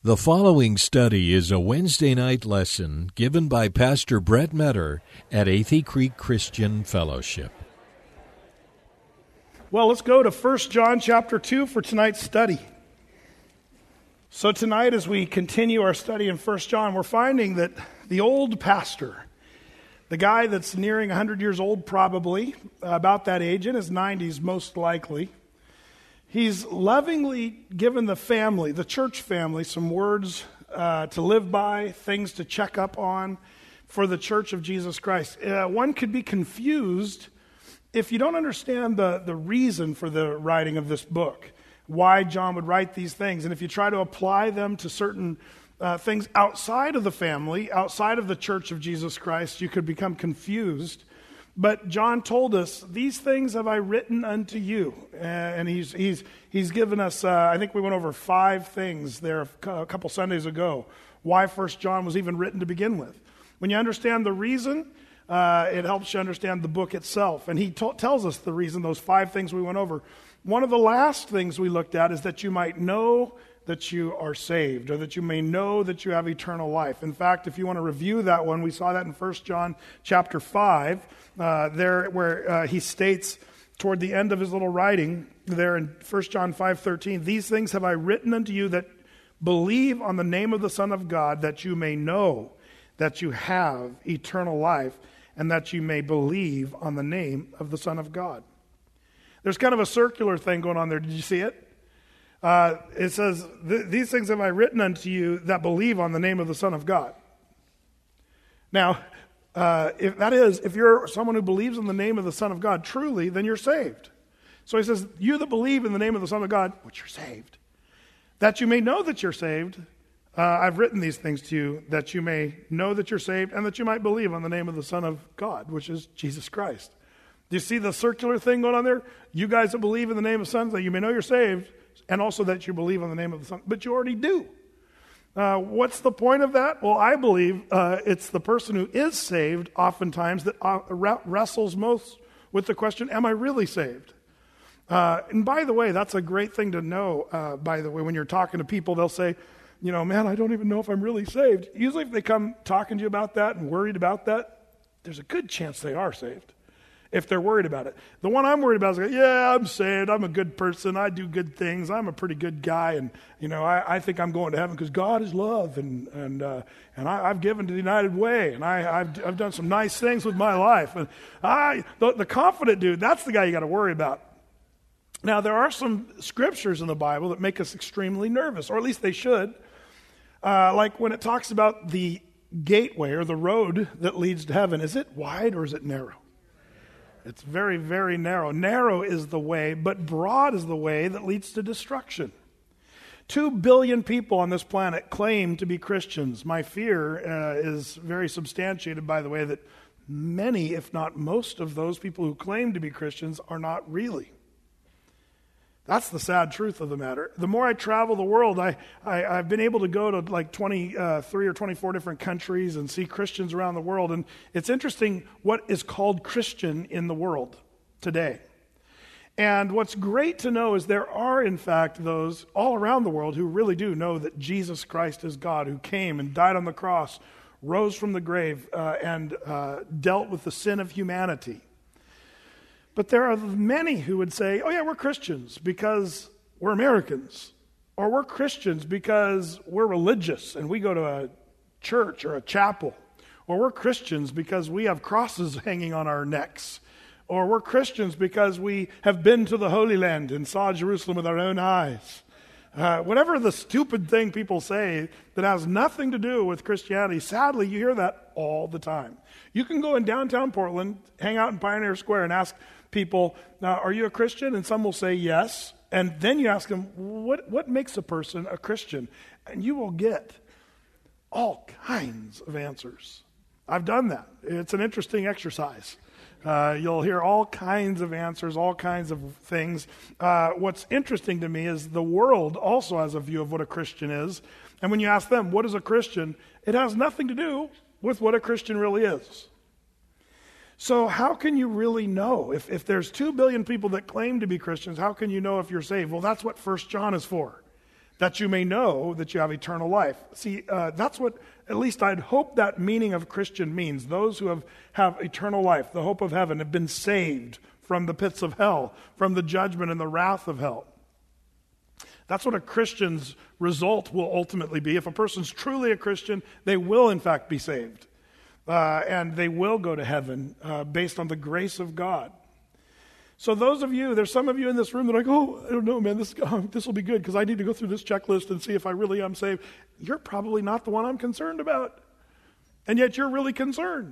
The following study is a Wednesday night lesson given by Pastor Brett Metter at Athey Creek Christian Fellowship. Well, let's go to 1 John chapter 2 for tonight's study. So tonight, as we continue our study in 1 John, we're finding that the old pastor, the guy that's nearing 100 years old probably, about that age, in his 90s most likely, he's lovingly given the family, the church family, some words to live by, things to check up on for the church of Jesus Christ. One could be confused if you don't understand the reason for the writing of this book, why John would write these things. And if you try to apply them to certain things outside of the family, outside of the church of Jesus Christ, you could become confused. But John told us, these things have I written unto you. And he's given us, I think we went over 5 things there a couple Sundays ago, why 1 John was even written to begin with. When you understand the reason, it helps you understand the book itself. And he tells us the reason, those 5 things we went over. One of the last things we looked at is that you might know that you are saved, or that you may know that you have eternal life. In fact, if you want to review that one, we saw that in 1 John chapter 5, there where he states toward the end of his little writing, there in 1 John 5:13, these things have I written unto you that believe on the name of the Son of God, that you may know that you have eternal life, and that you may believe on the name of the Son of God. There's kind of a circular thing going on there. Did you see it? It says, these things have I written unto you that believe on the name of the Son of God. Now, if you're someone who believes in the name of the Son of God truly, then you're saved. So he says, you that believe in the name of the Son of God, which you're saved, that you may know that you're saved, I've written these things to you, that you may know that you're saved, and that you might believe on the name of the Son of God, which is Jesus Christ. Do you see the circular thing going on there? You guys that believe in the name of the Son, that you may know you're saved, and also that you believe on the name of the Son. But you already do. What's the point of that? Well, I believe it's the person who is saved oftentimes that wrestles most with the question, am I really saved? And by the way, that's a great thing to know, by the way, when you're talking to people, they'll say, you know, man, I don't even know if I'm really saved. Usually if they come talking to you about that and worried about that, there's a good chance they are saved. If they're worried about it. The one I'm worried about is, like, yeah, I'm saved. I'm a good person. I do good things. I'm a pretty good guy. And, you know, I think I'm going to heaven because God is love. And I've given to the United Way. And I've done some nice things with my life. And the confident dude, that's the guy you got to worry about. Now, there are some scriptures in the Bible that make us extremely nervous, or at least they should. Like when it talks about the gateway or the road that leads to heaven. Is it wide or is it narrow? It's very, very narrow. Narrow is the way, but broad is the way that leads to destruction. 2 billion people on this planet claim to be Christians. My fear is very substantiated by the way that many, if not most of those people who claim to be Christians are not really. That's the sad truth of the matter. The more I travel the world, I've been able to go to like 23 or 24 different countries and see Christians around the world. And it's interesting what is called Christian in the world today. And what's great to know is there are, in fact, those all around the world who really do know that Jesus Christ is God, who came and died on the cross, rose from the grave, and dealt with the sin of humanity. But there are many who would say, oh yeah, we're Christians because we're Americans. Or we're Christians because we're religious and we go to a church or a chapel. Or we're Christians because we have crosses hanging on our necks. Or we're Christians because we have been to the Holy Land and saw Jerusalem with our own eyes. Whatever the stupid thing people say that has nothing to do with Christianity, sadly you hear that all the time. You can go in downtown Portland, hang out in Pioneer Square and ask people, are you a Christian? And some will say yes. And then you ask them, what makes a person a Christian? And you will get all kinds of answers. I've done that. It's an interesting exercise. You'll hear all kinds of answers, all kinds of things. What's interesting to me is the world also has a view of what a Christian is. And when you ask them, what is a Christian? It has nothing to do with what a Christian really is. So how can you really know? If there's 2 billion people that claim to be Christians, how can you know if you're saved? Well, that's what 1 John is for. that you may know that you have eternal life. See, that's what, at least I'd hope that meaning of Christian means. Those who have eternal life, the hope of heaven, have been saved from the pits of hell, from the judgment and the wrath of hell. That's what a Christian's result will ultimately be. If a person's truly a Christian, they will in fact be saved. And they will go to heaven based on the grace of God. So those of you, there's some of you in this room that are like, oh, I don't know, man, this will be good because I need to go through this checklist and see if I really am saved. You're probably not the one I'm concerned about. And yet you're really concerned.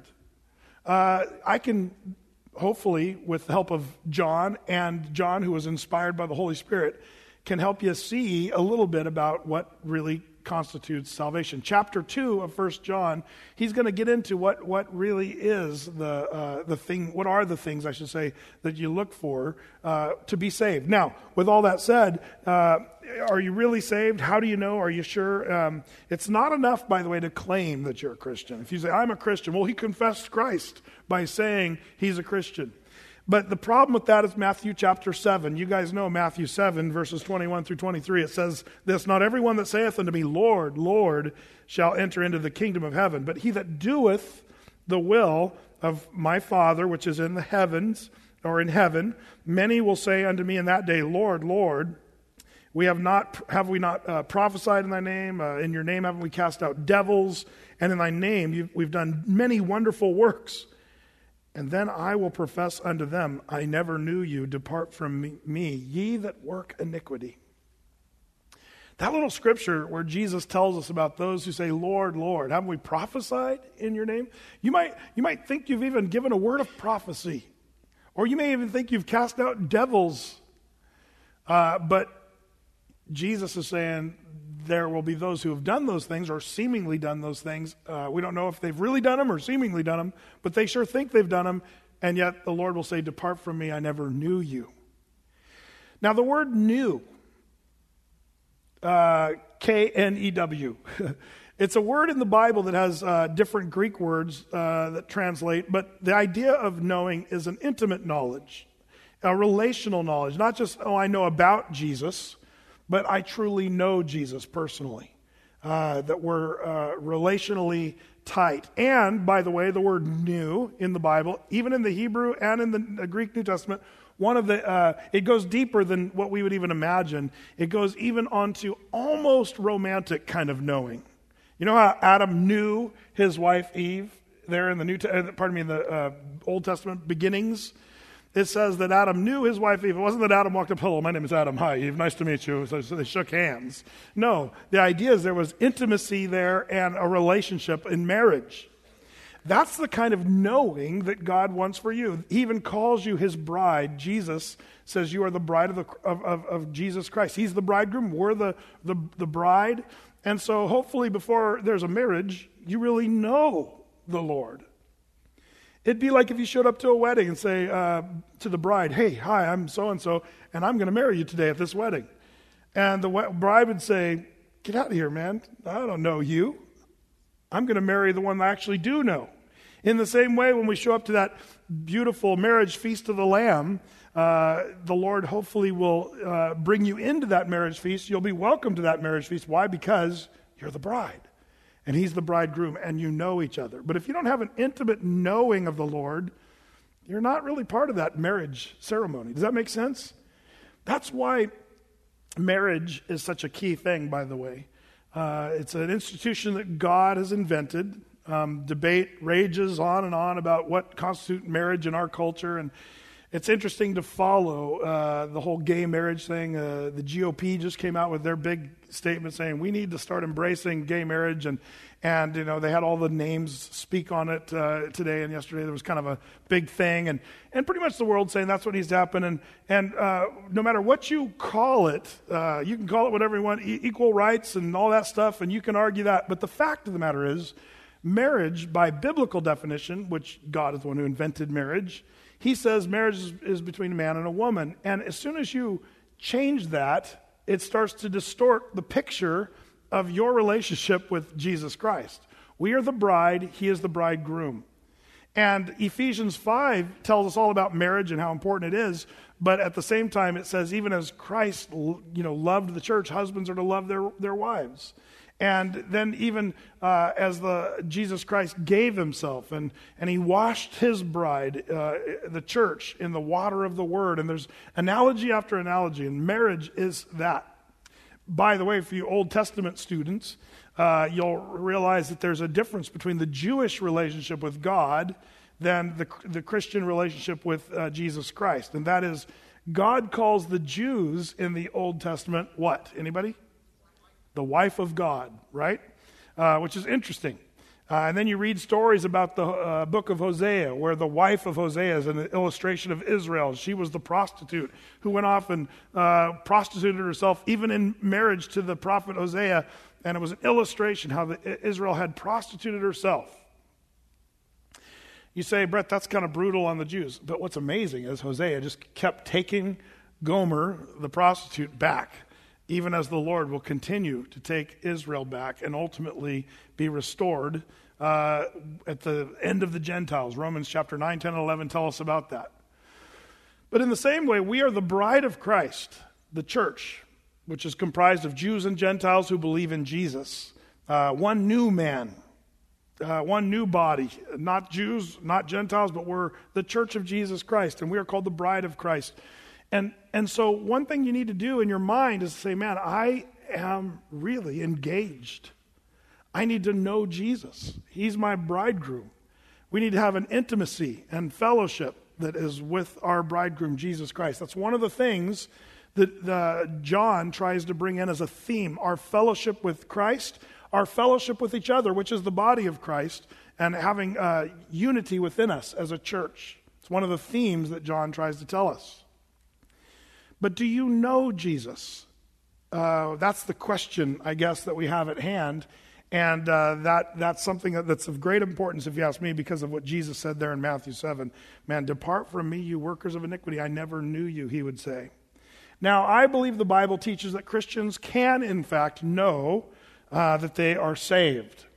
I can, hopefully, with the help of John, and John, who was inspired by the Holy Spirit, can help you see a little bit about what really constitutes salvation. Chapter 2 of 1 John, he's going to get into what really is the thing, what are the things, I should say, that you look for to be saved. Now, with all that said, are you really saved? How do you know? Are you sure? It's not enough, by the way, to claim that you're a Christian. If you say, I'm a Christian, well, he confessed Christ by saying he's a Christian. But the problem with that is Matthew chapter 7. You guys know Matthew 7, verses 21 through 23. It says this, not everyone that saith unto me, Lord, Lord, shall enter into the kingdom of heaven, but he that doeth the will of my Father, which is in the heavens, or in heaven. Many will say unto me in that day, Lord, Lord, have we not prophesied in thy name? In your name haven't we cast out devils? And in thy name we've done many wonderful works. And then I will profess unto them, I never knew you, depart from me, ye that work iniquity. That little scripture where Jesus tells us about those who say, Lord, Lord, haven't we prophesied in your name? You might think you've even given a word of prophecy. Or you may even think you've cast out devils. But Jesus is saying, there will be those who have done those things or seemingly done those things. We don't know if they've really done them or seemingly done them, but they sure think they've done them, and yet the Lord will say, depart from me, I never knew you. Now the word knew, K-N-E-W, it's a word in the Bible that has different Greek words that translate, but the idea of knowing is an intimate knowledge, a relational knowledge, not just, I know about Jesus, but I truly know Jesus personally, that we're relationally tight. And, by the way, the word "new" in the Bible, even in the Hebrew and in the Greek New Testament, it goes deeper than what we would even imagine. It goes even onto almost romantic kind of knowing. You know how Adam knew his wife Eve there in the Old Testament beginnings? It says that Adam knew his wife Eve. It wasn't that Adam walked up, hello, my name is Adam, hi Eve, nice to meet you. So they shook hands. No, the idea is there was intimacy there and a relationship in marriage. That's the kind of knowing that God wants for you. He even calls you his bride. Jesus says you are the bride of Jesus Christ. He's the bridegroom, we're the bride. And so hopefully before there's a marriage, you really know the Lord. It'd be like if you showed up to a wedding and say to the bride, hey, hi, I'm so-and-so, and I'm going to marry you today at this wedding. And the bride would say, get out of here, man. I don't know you. I'm going to marry the one I actually do know. In the same way, when we show up to that beautiful marriage feast of the Lamb, the Lord hopefully will bring you into that marriage feast. You'll be welcome to that marriage feast. Why? Because you're the bride. And he's the bridegroom, and you know each other. But if you don't have an intimate knowing of the Lord, you're not really part of that marriage ceremony. Does that make sense? That's why marriage is such a key thing, by the way. It's an institution that God has invented. Debate rages on and on about what constitutes marriage in our culture, and it's interesting to follow the whole gay marriage thing. The GOP just came out with their big statement saying we need to start embracing gay marriage, and you know they had all the names speak on it today and yesterday. There was kind of a big thing, and pretty much the world saying that's what needs to happen. And no matter what you call it, you can call it whatever you want, equal rights and all that stuff, and you can argue that. But the fact of the matter is, marriage, by biblical definition, which God is the one who invented marriage, he says marriage is between a man and a woman. And as soon as you change that, it starts to distort the picture of your relationship with Jesus Christ. We are the bride, he is the bridegroom. And Ephesians 5 tells us all about marriage and how important it is. But at the same time, it says even as Christ, loved the church, husbands are to love their wives. And then even as Jesus Christ gave himself and he washed his bride, the church, in the water of the word. And there's analogy after analogy, and marriage is that. By the way, for you Old Testament students, you'll realize that there's a difference between the Jewish relationship with God than the Christian relationship with Jesus Christ. And that is, God calls the Jews in the Old Testament what? Anybody? The wife of God, right? Which is interesting. And then you read stories about the book of Hosea, where the wife of Hosea is an illustration of Israel. She was the prostitute who went off and prostituted herself, even in marriage to the prophet Hosea. And it was an illustration how Israel had prostituted herself. You say, Brett, that's kind of brutal on the Jews. But what's amazing is Hosea just kept taking Gomer, the prostitute, back, even as the Lord will continue to take Israel back and ultimately be restored at the end of the Gentiles. Romans chapter 9, 10, and 11 tell us about that. But in the same way, we are the bride of Christ, the church, which is comprised of Jews and Gentiles who believe in Jesus. One new man, one new body, not Jews, not Gentiles, but we're the church of Jesus Christ, and we are called the bride of Christ. And so one thing you need to do in your mind is to say, man, I am really engaged. I need to know Jesus. He's my bridegroom. We need to have an intimacy and fellowship that is with our bridegroom, Jesus Christ. That's one of the things that John tries to bring in as a theme, our fellowship with Christ, our fellowship with each other, which is the body of Christ, and having unity within us as a church. It's one of the themes that John tries to tell us. But do you know Jesus? That's the question, I guess, that we have at hand. And that's something that's of great importance, if you ask me, because of what Jesus said there in Matthew 7. Man, depart from me, you workers of iniquity. I never knew you, he would say. Now, I believe the Bible teaches that Christians can, in fact, know that they are saved.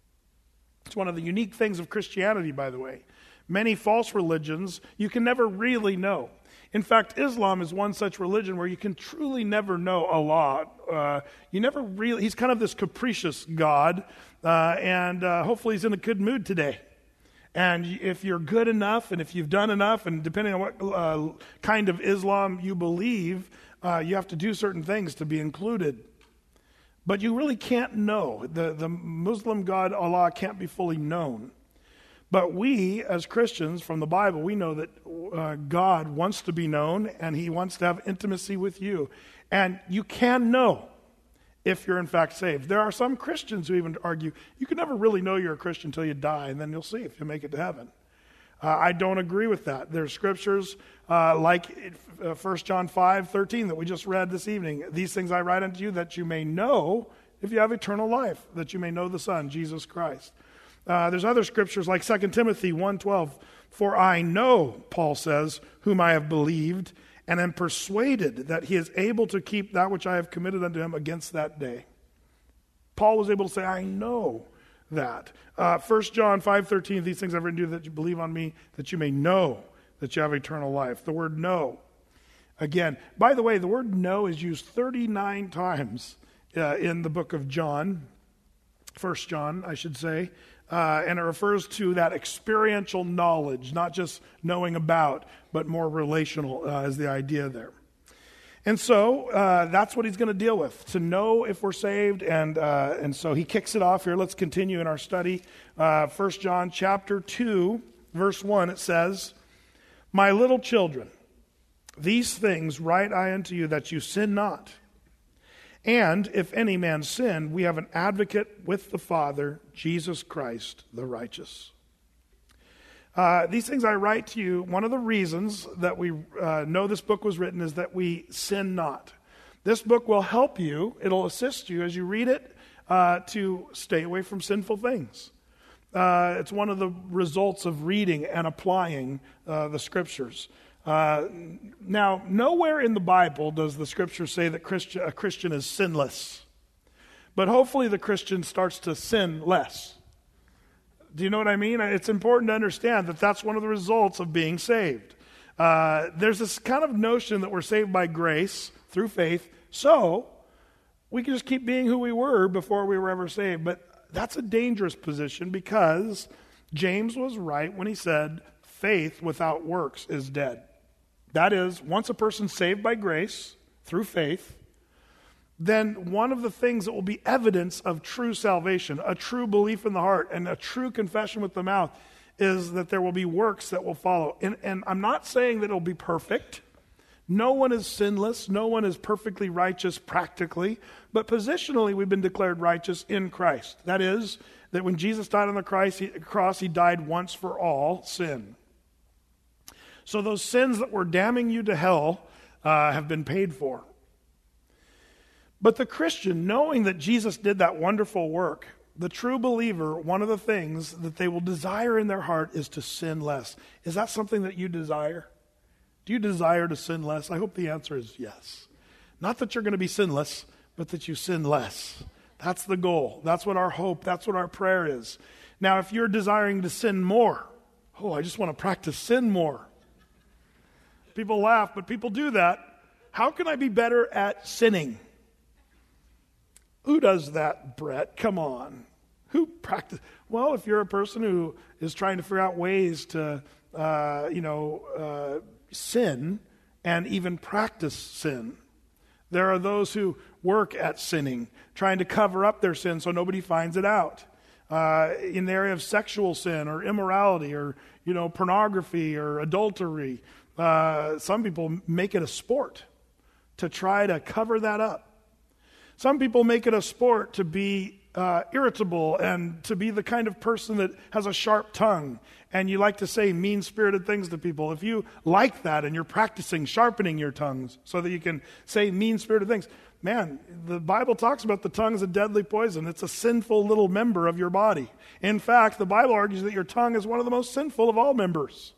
It's one of the unique things of Christianity, by the way. Many false religions, you can never really know. In fact, Islam is one such religion where you can truly never know Allah. He's kind of this capricious God, and hopefully he's in a good mood today. And if you're good enough, and if you've done enough, and depending on what kind of Islam you believe, you have to do certain things to be included. But you really can't know. The Muslim God, Allah, can't be fully known. But we, as Christians, from the Bible, we know that God wants to be known, and he wants to have intimacy with you. And you can know if you're in fact saved. There are some Christians who even argue, you can never really know you're a Christian until you die, and then you'll see if you make it to heaven. I don't agree with that. There's scriptures like 1 John 5:13 that we just read this evening. These things I write unto you that you may know, if you have eternal life, that you may know the Son, Jesus Christ. There's other scriptures like 2 Timothy 1:12. For I know, Paul says, whom I have believed, and am persuaded that he is able to keep that which I have committed unto him against that day. Paul was able to say, I know that. 1 John 5:13, these things I've written to you that you believe on me, that you may know that you have eternal life. The word know. Again, by the way, the word know is used 39 times in the book of John, 1 John, I should say. And it refers to that experiential knowledge, not just knowing about, but more relational is the idea there. And so that's what he's going to deal with, to know if we're saved. And so he kicks it off here. Let's continue in our study. 1 John chapter 2, verse 1, it says, My little children, these things write I unto you, that you sin not. And if any man sin, we have an advocate with the Father, Jesus Christ, the righteous. These things I write to you, one of the reasons that we know this book was written is that we sin not. This book will help you, it'll assist you as you read it to stay away from sinful things. It's one of the results of reading and applying the scriptures. Now, nowhere in the Bible does the scripture say that a Christian is sinless. But hopefully the Christian starts to sin less. Do you know what I mean? It's important to understand that that's one of the results of being saved. There's this kind of notion that we're saved by grace through faith, so we can just keep being who we were before we were ever saved. But that's a dangerous position, because James was right when he said faith without works is dead. That is, once a person's saved by grace through faith, then one of the things that will be evidence of true salvation, a true belief in the heart, and a true confession with the mouth, is that there will be works that will follow. And I'm not saying that it'll be perfect. No one is sinless. No one is perfectly righteous practically. But positionally, we've been declared righteous in Christ. That is, that when Jesus died on the cross, he died once for all sin. So those sins that were damning you to hell have been paid for. But the Christian, knowing that Jesus did that wonderful work, the true believer, one of the things that they will desire in their heart is to sin less. Is that something that you desire? Do you desire to sin less? I hope the answer is yes. Not that you're going to be sinless, but that you sin less. That's the goal. That's what our hope, that's what our prayer is. Now, if you're desiring to sin more, I just want to practice sin more. People laugh, but people do that. How can I be better at sinning? Who does that, Brett? Come on. Who practice? Well, if you're a person who is trying to figure out ways to, sin and even practice sin. There are those who work at sinning, trying to cover up their sin so nobody finds it out. In the area of sexual sin or immorality or, pornography or adultery, some people make it a sport to try to cover that up. Some people make it a sport to be irritable and to be the kind of person that has a sharp tongue, and you like to say mean-spirited things to people. If you like that and you're practicing sharpening your tongues so that you can say mean-spirited things, man, the Bible talks about the tongue as a deadly poison. It's a sinful little member of your body. In fact, the Bible argues that your tongue is one of the most sinful of all members.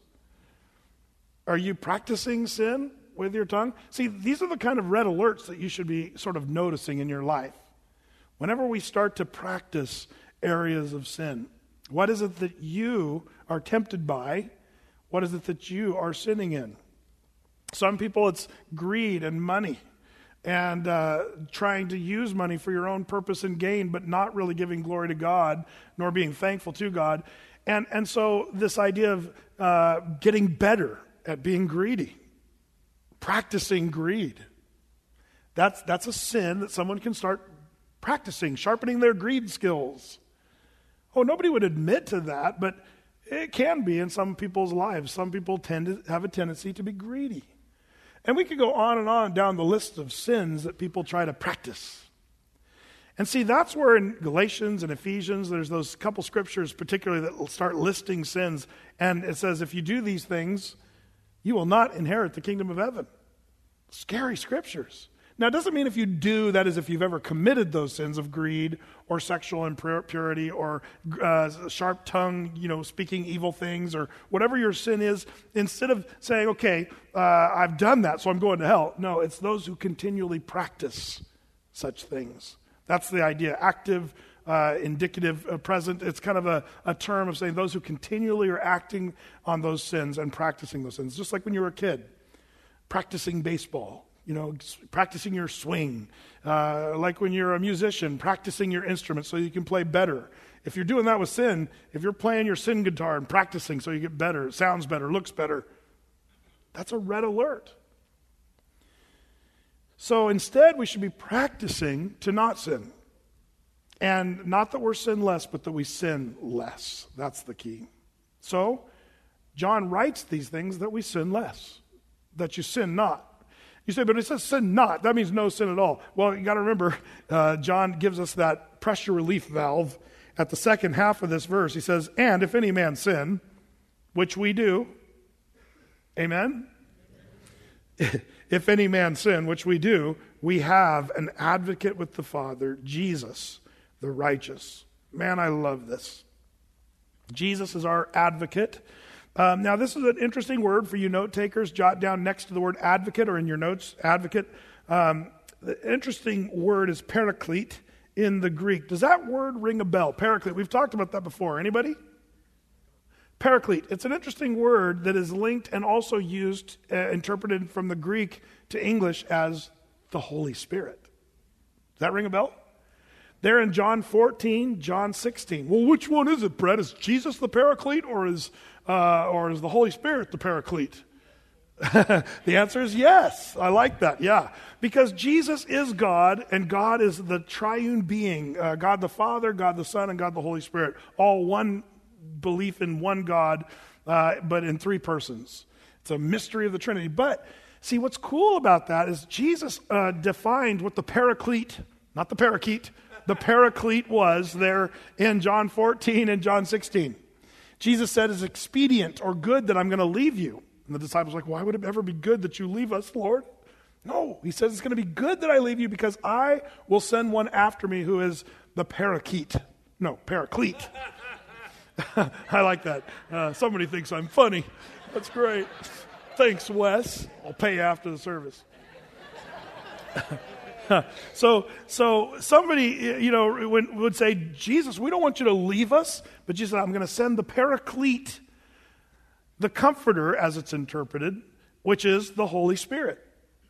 Are you practicing sin with your tongue? See, these are the kind of red alerts that you should be sort of noticing in your life. Whenever we start to practice areas of sin, what is it that you are tempted by? What is it that you are sinning in? Some people, it's greed and money and trying to use money for your own purpose and gain, but not really giving glory to God, nor being thankful to God. And so this idea of getting better at being greedy, practicing greed, that's a sin that someone can start practicing, sharpening their greed skills. Nobody would admit to that, but it can be in some people's lives. Some people tend to have a tendency to be greedy. And we could go on and on down the list of sins that people try to practice. And see, that's where in Galatians and Ephesians, there's those couple scriptures particularly that will start listing sins. And it says, if you do these things, you will not inherit the kingdom of heaven. Scary scriptures. Now, it doesn't mean if you do, that is if you've ever committed those sins of greed or sexual impurity or sharp tongue, speaking evil things or whatever your sin is, instead of saying, okay, I've done that, so I'm going to hell. No, it's those who continually practice such things. That's the idea. Active, indicative, present. It's kind of a term of saying those who continually are acting on those sins and practicing those sins. Just like when you were a kid, practicing baseball. Practicing your swing. Like when you're a musician, practicing your instrument so you can play better. If you're doing that with sin, if you're playing your sin guitar and practicing so you get better, it sounds better, looks better, that's a red alert. So instead, we should be practicing to not sin. And not that we're sinless, but that we sin less. That's the key. So, John writes these things that we sin less, that you sin not. You say, but it says sin not. That means no sin at all. Well, you got to remember, John gives us that pressure relief valve at the second half of this verse. He says, and if any man sin, which we do, amen? If any man sin, which we do, we have an advocate with the Father, Jesus, the righteous. Man, I love this. Jesus is our advocate. Now, this is an interesting word for you note takers. Jot down next to the word advocate or in your notes, advocate. The interesting word is paraclete in the Greek. Does that word ring a bell? Paraclete. We've talked about that before. Anybody? Paraclete. It's an interesting word that is linked and also used, interpreted from the Greek to English as the Holy Spirit. Does that ring a bell? There in John 14, John 16. Well, which one is it, Brett? Is Jesus the Paraclete or is the Holy Spirit the Paraclete? The answer is yes. I like that, yeah. Because Jesus is God, and God is the triune being. God the Father, God the Son, and God the Holy Spirit. All one belief in one God, but in three persons. It's a mystery of the Trinity. But, see, what's cool about that is Jesus defined what the Paraclete, not the parakeet, the Paraclete was there in John 14 and John 16. Jesus said, it's expedient or good that I'm going to leave you. And the disciples are like, why would it ever be good that you leave us, Lord? No, he says it's going to be good that I leave you because I will send one after me who is the Paraclete. No, Paraclete. I like that. Somebody thinks I'm funny. That's great. Thanks, Wes. I'll pay you after the service. So somebody, would say, Jesus, we don't want you to leave us, but Jesus said, I'm going to send the Paraclete, the Comforter, as it's interpreted, which is the Holy Spirit.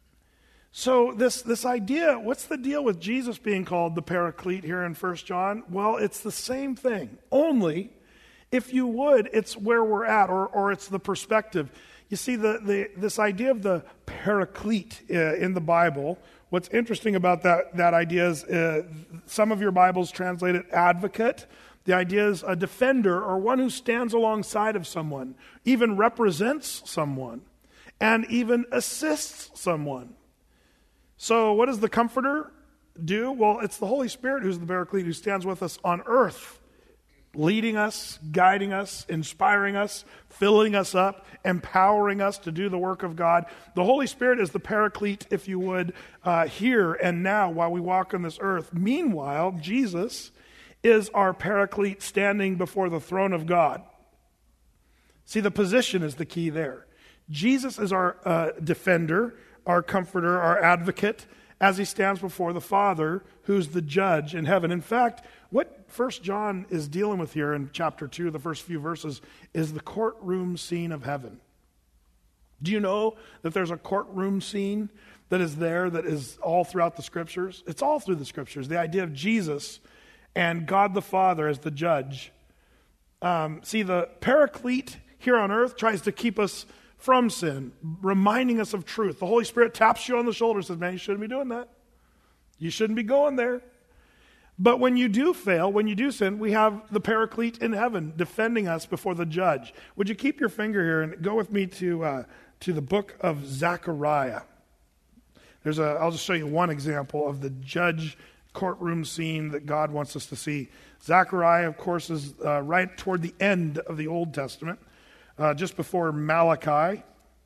So this idea, what's the deal with Jesus being called the Paraclete here in 1 John? Well, it's the same thing, only, if you would, it's where we're at, or it's the perspective. You see, this idea of the Paraclete in the Bible, what's interesting about that idea is some of your Bibles translate it advocate. The idea is a defender or one who stands alongside of someone, even represents someone, and even assists someone. So what does the Comforter do? Well, it's the Holy Spirit who's the Paraclete, who stands with us on earth, leading us, guiding us, inspiring us, filling us up, empowering us to do the work of God. The Holy Spirit is the Paraclete, if you would, here and now while we walk on this earth. Meanwhile, Jesus is our Paraclete standing before the throne of God. See, the position is the key there. Jesus is our defender, our comforter, our advocate, as he stands before the Father, who's the judge in heaven. In fact, what 1 John is dealing with here in chapter 2, the first few verses, is the courtroom scene of heaven. Do you know that there's a courtroom scene that is there that is all throughout the Scriptures? It's all through the Scriptures. The idea of Jesus and God the Father as the judge. See, the Paraclete here on earth tries to keep us from sin, reminding us of truth. The Holy Spirit taps you on the shoulder and says, man, you shouldn't be doing that. You shouldn't be going there. But when you do fail, when you do sin, we have the Paraclete in heaven defending us before the judge. Would you keep your finger here and go with me to the book of Zechariah? I'll just show you one example of the judge courtroom scene that God wants us to see. Zechariah, of course, is right toward the end of the Old Testament, just before Malachi.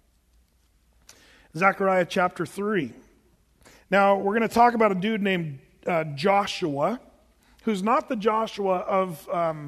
Zechariah chapter 3. Now, we're going to talk about a dude named Joshua, who's not the Joshua of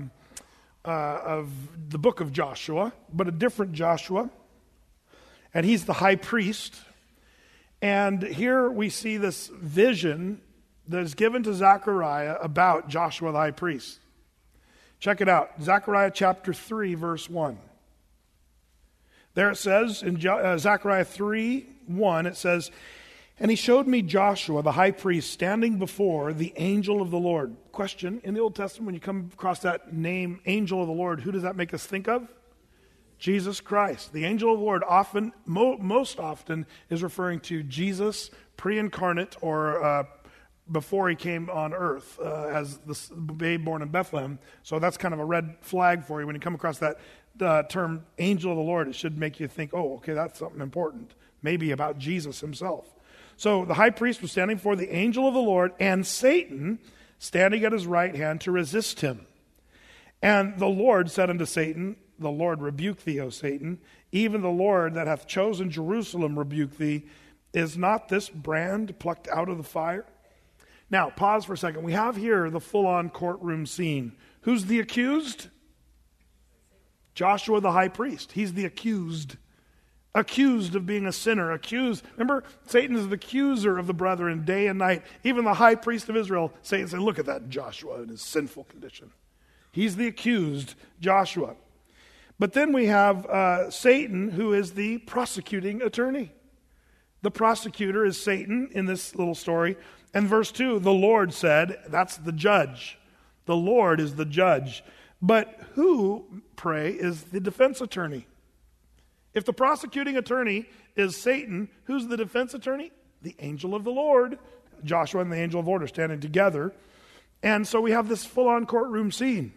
the book of Joshua, but a different Joshua. And he's the high priest. And here we see this vision that is given to Zechariah about Joshua the high priest. Check it out. Zechariah chapter 3, verse 1. There it says, in Zechariah 3:1, it says, and he showed me Joshua, the high priest, standing before the angel of the Lord. Question, in the Old Testament, when you come across that name, angel of the Lord, who does that make us think of? Jesus Christ. The angel of the Lord often, most often, is referring to Jesus pre-incarnate or before he came on earth as the babe born in Bethlehem. So that's kind of a red flag for you. When you come across that term, angel of the Lord, it should make you think, oh, okay, that's something important. Maybe about Jesus himself. So the high priest was standing before the angel of the Lord, and Satan standing at his right hand to resist him. And the Lord said unto Satan, the Lord rebuke thee, O Satan. Even the Lord that hath chosen Jerusalem rebuke thee. Is not this brand plucked out of the fire? Now, pause for a second. We have here the full-on courtroom scene. Who's the accused? Joshua the high priest. He's the accused. Accused of being a sinner. Accused. Remember, Satan is the accuser of the brethren day and night. Even the high priest of Israel, Satan said, look at that Joshua in his sinful condition. He's the accused, Joshua. But then we have Satan, who is the prosecuting attorney. The prosecutor is Satan in this little story. And verse 2, the Lord said, that's the judge. The Lord is the judge. But who, pray, is the defense attorney? If the prosecuting attorney is Satan, who's the defense attorney? The angel of the Lord. Joshua and the angel of order standing together. And so we have this full-on courtroom scene.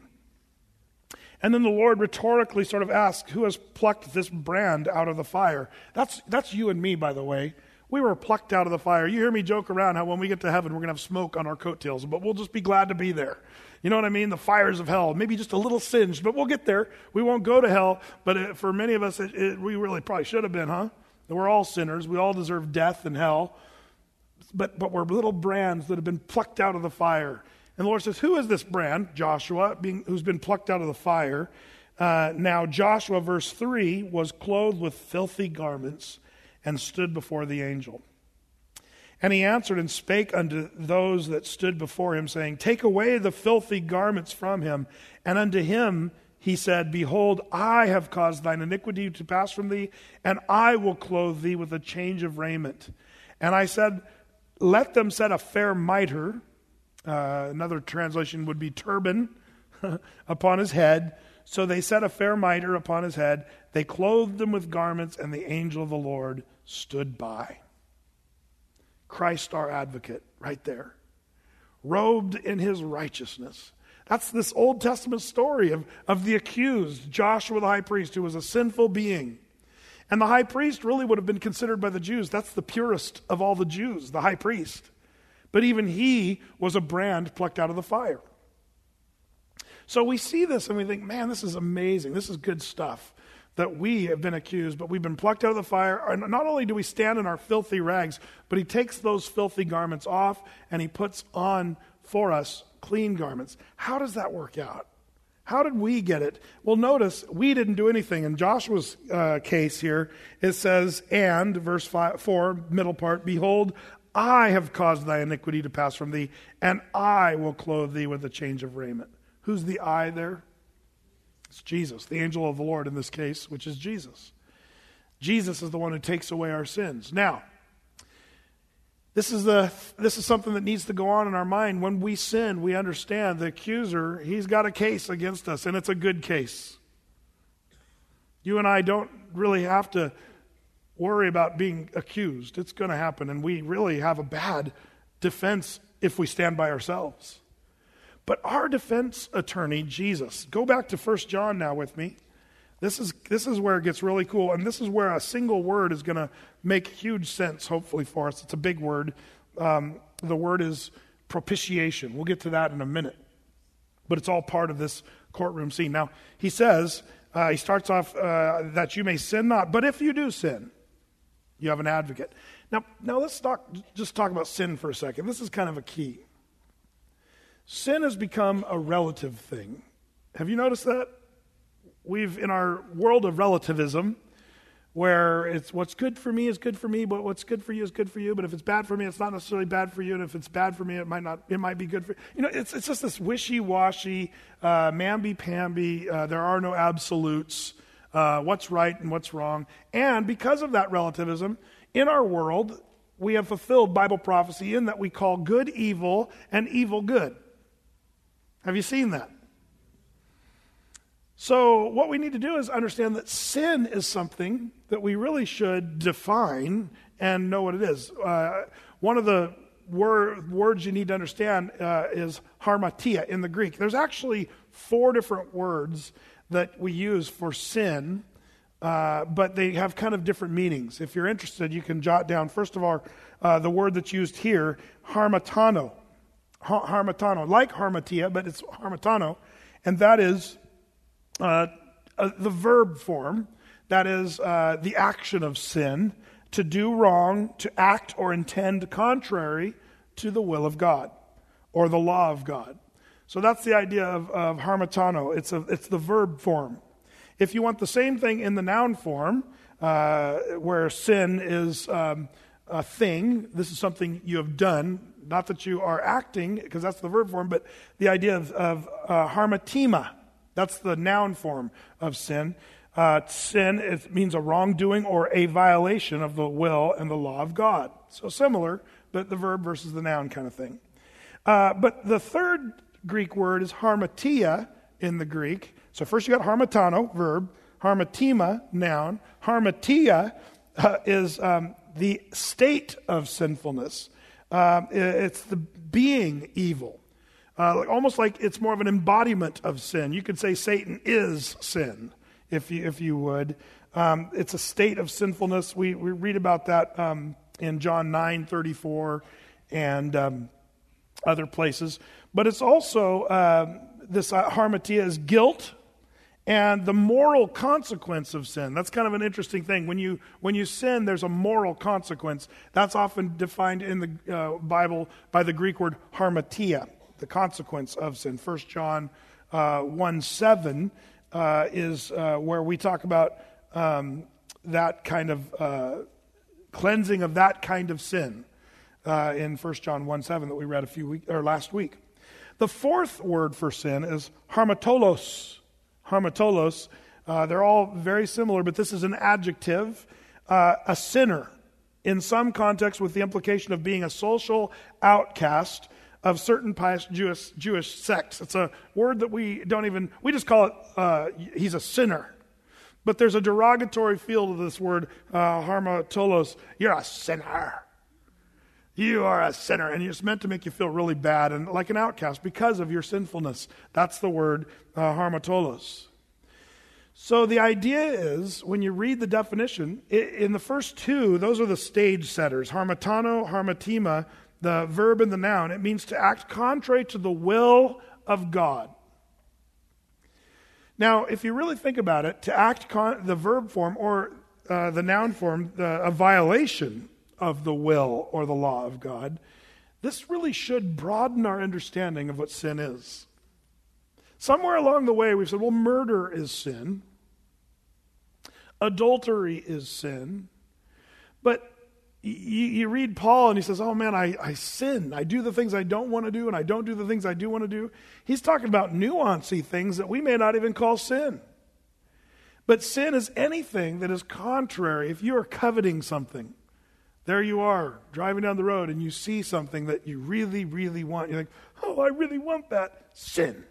And then the Lord rhetorically sort of asks, who has plucked this brand out of the fire? That's you and me, by the way. We were plucked out of the fire. You hear me joke around how when we get to heaven, we're going to have smoke on our coattails, but we'll just be glad to be there. You know what I mean? The fires of hell, maybe just a little singed, but we'll get there. We won't go to hell, but for many of us, we really probably should have been, huh? We're all sinners. We all deserve death and hell, but we're little brands that have been plucked out of the fire. And the Lord says, who is this brand? Joshua, who's been plucked out of the fire. Now Joshua, verse 3, was clothed with filthy garments and stood before the angel. And he answered and spake unto those that stood before him, saying, take away the filthy garments from him. And unto him he said, behold, I have caused thine iniquity to pass from thee, and I will clothe thee with a change of raiment. And I said, let them set a fair mitre, another translation would be turban, upon his head. So they set a fair mitre upon his head. They clothed him with garments, and the angel of the Lord stood by. Christ our advocate, right there. Robed in his righteousness. That's this Old Testament story of the accused, Joshua the high priest, who was a sinful being. And the high priest really would have been considered by the Jews, that's the purest of all the Jews, the high priest. But even he was a brand plucked out of the fire. So we see this and we think, man, this is amazing. This is good stuff that we have been accused, but we've been plucked out of the fire. And not only do we stand in our filthy rags, but he takes those filthy garments off and he puts on for us clean garments. How does that work out? How did we get it? Well, notice we didn't do anything. In Joshua's case here, it says, and, verse 4, middle part, behold, I have caused thy iniquity to pass from thee, and I will clothe thee with a change of raiment. Who's the I there? It's Jesus, the angel of the Lord in this case, which is Jesus. Jesus is the one who takes away our sins. Now, this is something that needs to go on in our mind. When we sin, we understand the accuser, he's got a case against us, and it's a good case. You and I don't really have to worry about being accused. It's going to happen, and we really have a bad defense if we stand by ourselves. But our defense attorney, Jesus, go back to 1 John now with me. This is where it gets really cool, and this is where a single word is going to make huge sense, hopefully, for us. It's a big word. The word is propitiation. We'll get to that in a minute. But it's all part of this courtroom scene. Now, he says, he starts off, that you may sin not, but if you do sin, you have an advocate. Now let's just talk about sin for a second. This is kind of a key. Sin has become a relative thing. Have you noticed that? We've, in our world of relativism, where it's what's good for me is good for me, but what's good for you is good for you, but if it's bad for me, it's not necessarily bad for you, and if it's bad for me, it might be good for you. You know, it's just this wishy-washy, mamby-pamby, there are no absolutes, what's right and what's wrong. And because of that relativism, in our world, we have fulfilled Bible prophecy in that we call good evil and evil good. Have you seen that? So what we need to do is understand that sin is something that we really should define and know what it is. One of the words you need to understand is harmatia in the Greek. There's actually 4 different words that we use for sin, but they have kind of different meanings. If you're interested, you can jot down, first of all, the word that's used here, harmatano. Harmatano, like harmatia, but it's harmatano, and that is the verb form, that is the action of sin, to do wrong, to act or intend contrary to the will of God or the law of God. So that's the idea of harmatano. It's the verb form. If you want the same thing in the noun form, where sin is a thing, this is something you have done, not that you are acting, because that's the verb form, but the idea of harmatima. That's the noun form of sin. Sin, it means a wrongdoing or a violation of the will and the law of God. So similar, but the verb versus the noun kind of thing. But the third Greek word is harmatia in the Greek. So first you got harmatano, verb, harmatima, noun. Harmatia is the state of sinfulness. It's the being evil. Almost like it's more of an embodiment of sin. You could say Satan is sin, if you would. It's a state of sinfulness. We read about that in John 9:34 and other places. But it's also, this harmatia is guilt and the moral consequence of sin. That's kind of an interesting thing. When you sin, there's a moral consequence. That's often defined in the Bible by the Greek word harmatia, the consequence of sin. 1 John 1:7 is where we talk about that kind of cleansing of that kind of sin in 1 John 1:7 that we read last week. The fourth word for sin is harmatolos. Harmatolos. They're all very similar, but this is an adjective, a sinner. In some contexts, with the implication of being a social outcast of certain pious Jewish sects. It's a word that we just call it, he's a sinner. But there's a derogatory feel to this word, harmatolos. You're a sinner. You are a sinner. And it's meant to make you feel really bad and like an outcast because of your sinfulness. That's the word harmatolos. So the idea is, when you read the definition, in the first two, those are the stage setters. Harmatano, harmatima, the verb and the noun. It means to act contrary to the will of God. Now, if you really think about it, to act the verb form or the noun form, a violation of the will or the law of God, this really should broaden our understanding of what sin is. Somewhere along the way, we've said, well, murder is sin. Adultery is sin. But you read Paul and he says, oh man, I sin. I do the things I don't want to do and I don't do the things I do want to do. He's talking about nuancey things that we may not even call sin. But sin is anything that is contrary. If you are coveting something, there you are driving down the road and you see something that you really, really want. You're like, oh, I really want that. Sin.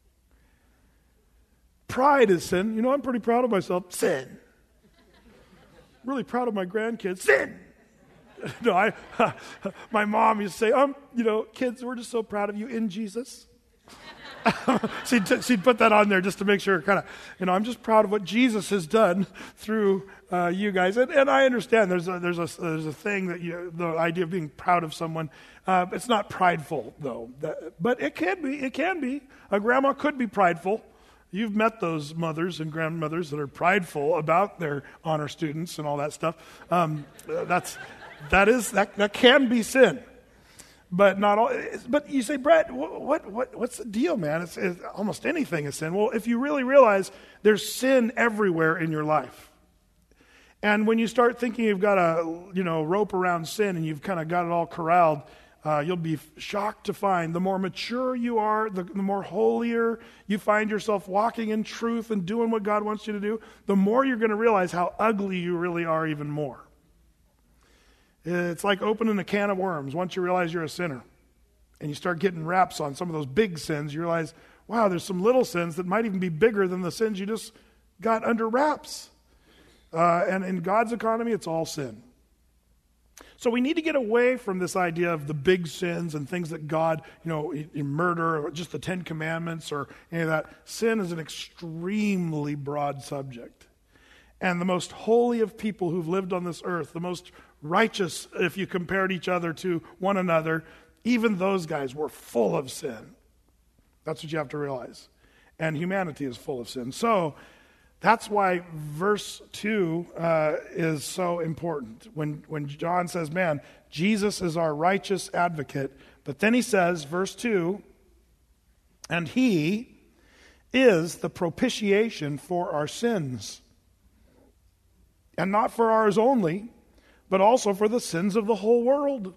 Pride is sin. You know, I'm pretty proud of myself. Sin. Really proud of my grandkids. Sin. No, my mom used to say, kids, we're just so proud of you in Jesus. she'd put that on there just to make sure, kind of, I'm just proud of what Jesus has done through you guys. And I understand there's a thing that the idea of being proud of someone. It's not prideful though, but it can be. It can be. A grandma could be prideful. You've met those mothers and grandmothers that are prideful about their honor students and all that stuff. That can be sin, but not all. But you say, Brett, what's the deal, man? It's almost anything is sin. Well, if you really realize there's sin everywhere in your life, and when you start thinking you've got a rope around sin and you've kind of got it all corralled, you'll be shocked to find the more mature you are, the more holier you find yourself walking in truth and doing what God wants you to do, the more you're going to realize how ugly you really are even more. It's like opening a can of worms. Once you realize you're a sinner and you start getting raps on some of those big sins, you realize, wow, there's some little sins that might even be bigger than the sins you just got under wraps. And in God's economy, it's all sin. So we need to get away from this idea of the big sins and things that God, murder or just the 10 Commandments or any of that. Sin is an extremely broad subject. And the most holy of people who've lived on this earth, the most righteous, if you compared each other to one another, even those guys were full of sin. That's what you have to realize. And humanity is full of sin. So that's why verse 2 is so important. When John says, man, Jesus is our righteous advocate. But then he says, verse 2, and he is the propitiation for our sins. And not for ours only, but also for the sins of the whole world.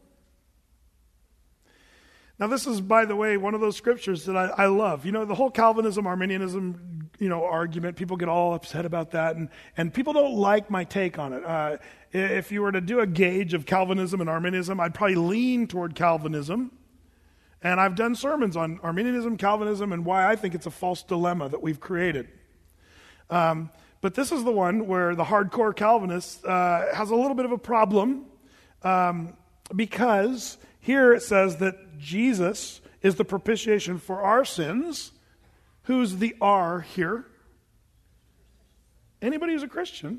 Now this is, by the way, one of those scriptures that I love. The whole Calvinism, Arminianism argument. People get all upset about that, and people don't like my take on it. If you were to do a gauge of Calvinism and Arminianism, I'd probably lean toward Calvinism. And I've done sermons on Arminianism, Calvinism, and why I think it's a false dilemma that we've created. But this is the one where the hardcore Calvinist has a little bit of a problem because here it says that Jesus is the propitiation for our sins. Who's the R here? Anybody who's a Christian.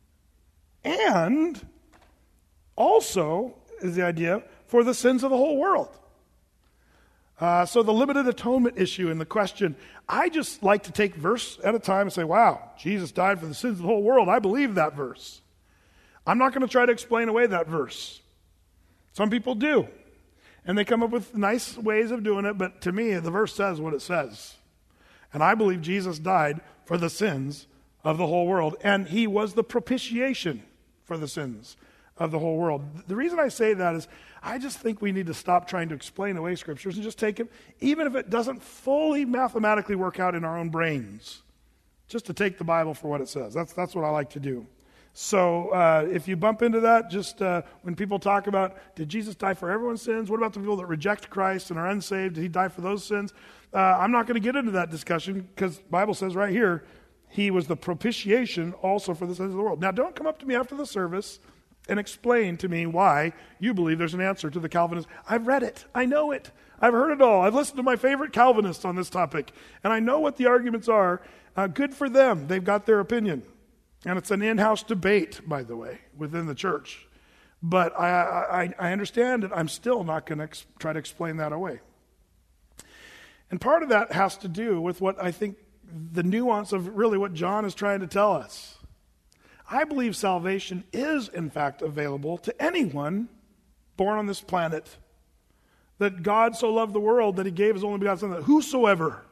And also is the idea for the sins of the whole world. So the limited atonement issue and the question, I just like to take verse at a time and say, wow, Jesus died for the sins of the whole world. I believe that verse. I'm not going to try to explain away that verse. Some people do. And they come up with nice ways of doing it, but to me, the verse says what it says. And I believe Jesus died for the sins of the whole world. And he was the propitiation for the sins of the whole world. The reason I say that is I just think we need to stop trying to explain away scriptures and just take it, even if it doesn't fully mathematically work out in our own brains, just to take the Bible for what it says. That's what I like to do. So if you bump into that, just when people talk about, did Jesus die for everyone's sins? What about the people that reject Christ and are unsaved? Did he die for those sins? I'm not going to get into that discussion because the Bible says right here, he was the propitiation also for the sins of the world. Now, don't come up to me after the service and explain to me why you believe there's an answer to the Calvinist. I've read it. I know it. I've heard it all. I've listened to my favorite Calvinists on this topic, and I know what the arguments are. Good for them. They've got their opinion. And it's an in-house debate, by the way, within the church. But I understand it. I'm still not going to try to explain that away. And part of that has to do with what I think the nuance of really what John is trying to tell us. I believe salvation is, in fact, available to anyone born on this planet. That God so loved the world that he gave his only begotten Son, that whosoever,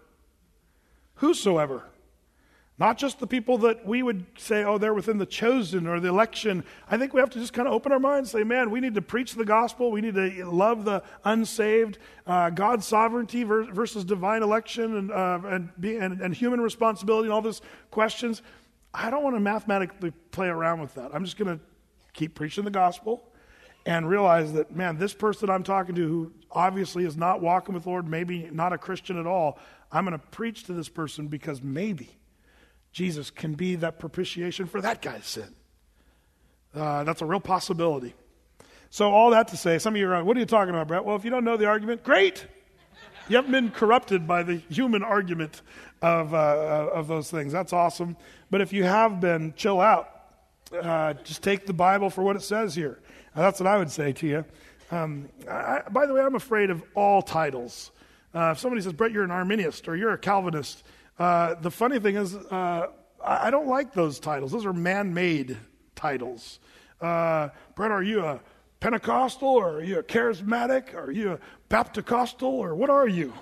not just the people that we would say, oh, they're within the chosen or the election. I think we have to just kind of open our minds and say, man, we need to preach the gospel. We need to love the unsaved. God's sovereignty versus divine election and human responsibility and all those questions. I don't want to mathematically play around with that. I'm just going to keep preaching the gospel and realize that, man, this person I'm talking to who obviously is not walking with the Lord, maybe not a Christian at all, I'm going to preach to this person because maybe Jesus can be that propitiation for that guy's sin. That's a real possibility. So all that to say, some of you are, what are you talking about, Brett? Well, if you don't know the argument, great. You haven't been corrupted by the human argument of those things. That's awesome. But if you have been, chill out. Just take the Bible for what it says here. That's what I would say to you. By the way, I'm afraid of all titles. If somebody says, Brett, you're an Arminianist or you're a Calvinist, the funny thing is I don't like those titles. Those are man-made titles. Brett, are you a Pentecostal or are you a charismatic? Or are you a Baptist-costal or what are you?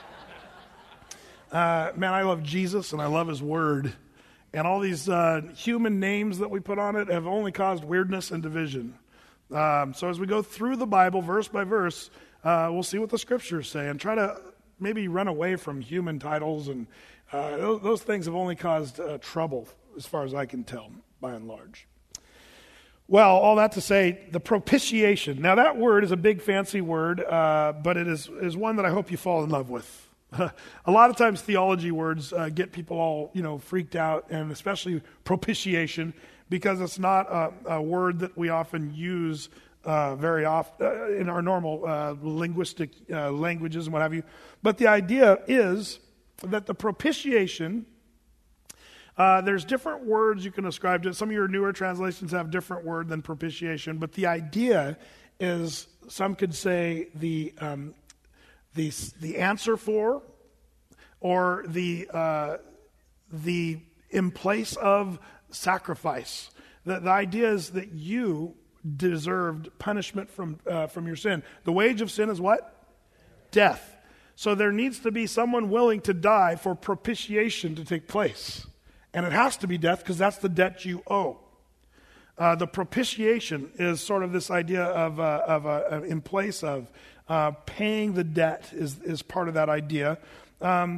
Man, I love Jesus and I love his word. And all these human names that we put on it have only caused weirdness and division. So as we go through the Bible verse by verse, we'll see what the scriptures say and try to maybe run away from human titles. And those things have only caused trouble as far as I can tell, by and large. Well, all that to say, the propitiation. Now that word is a big fancy word, but it is one that I hope you fall in love with. A lot of times theology words get people all, freaked out, and especially propitiation, because it's not a word that we often use very often in our normal linguistic languages and what have you. But the idea is that the propitiation, there's different words you can ascribe to it. Some of your newer translations have a different word than propitiation, but the idea is, some could say the answer for, or the in place of sacrifice. The idea is that you deserved punishment from your sin. The wage of sin is what? Death. So there needs to be someone willing to die for propitiation to take place. And it has to be death because that's the debt you owe. The propitiation is sort of this idea of in place of paying the debt is part of that idea.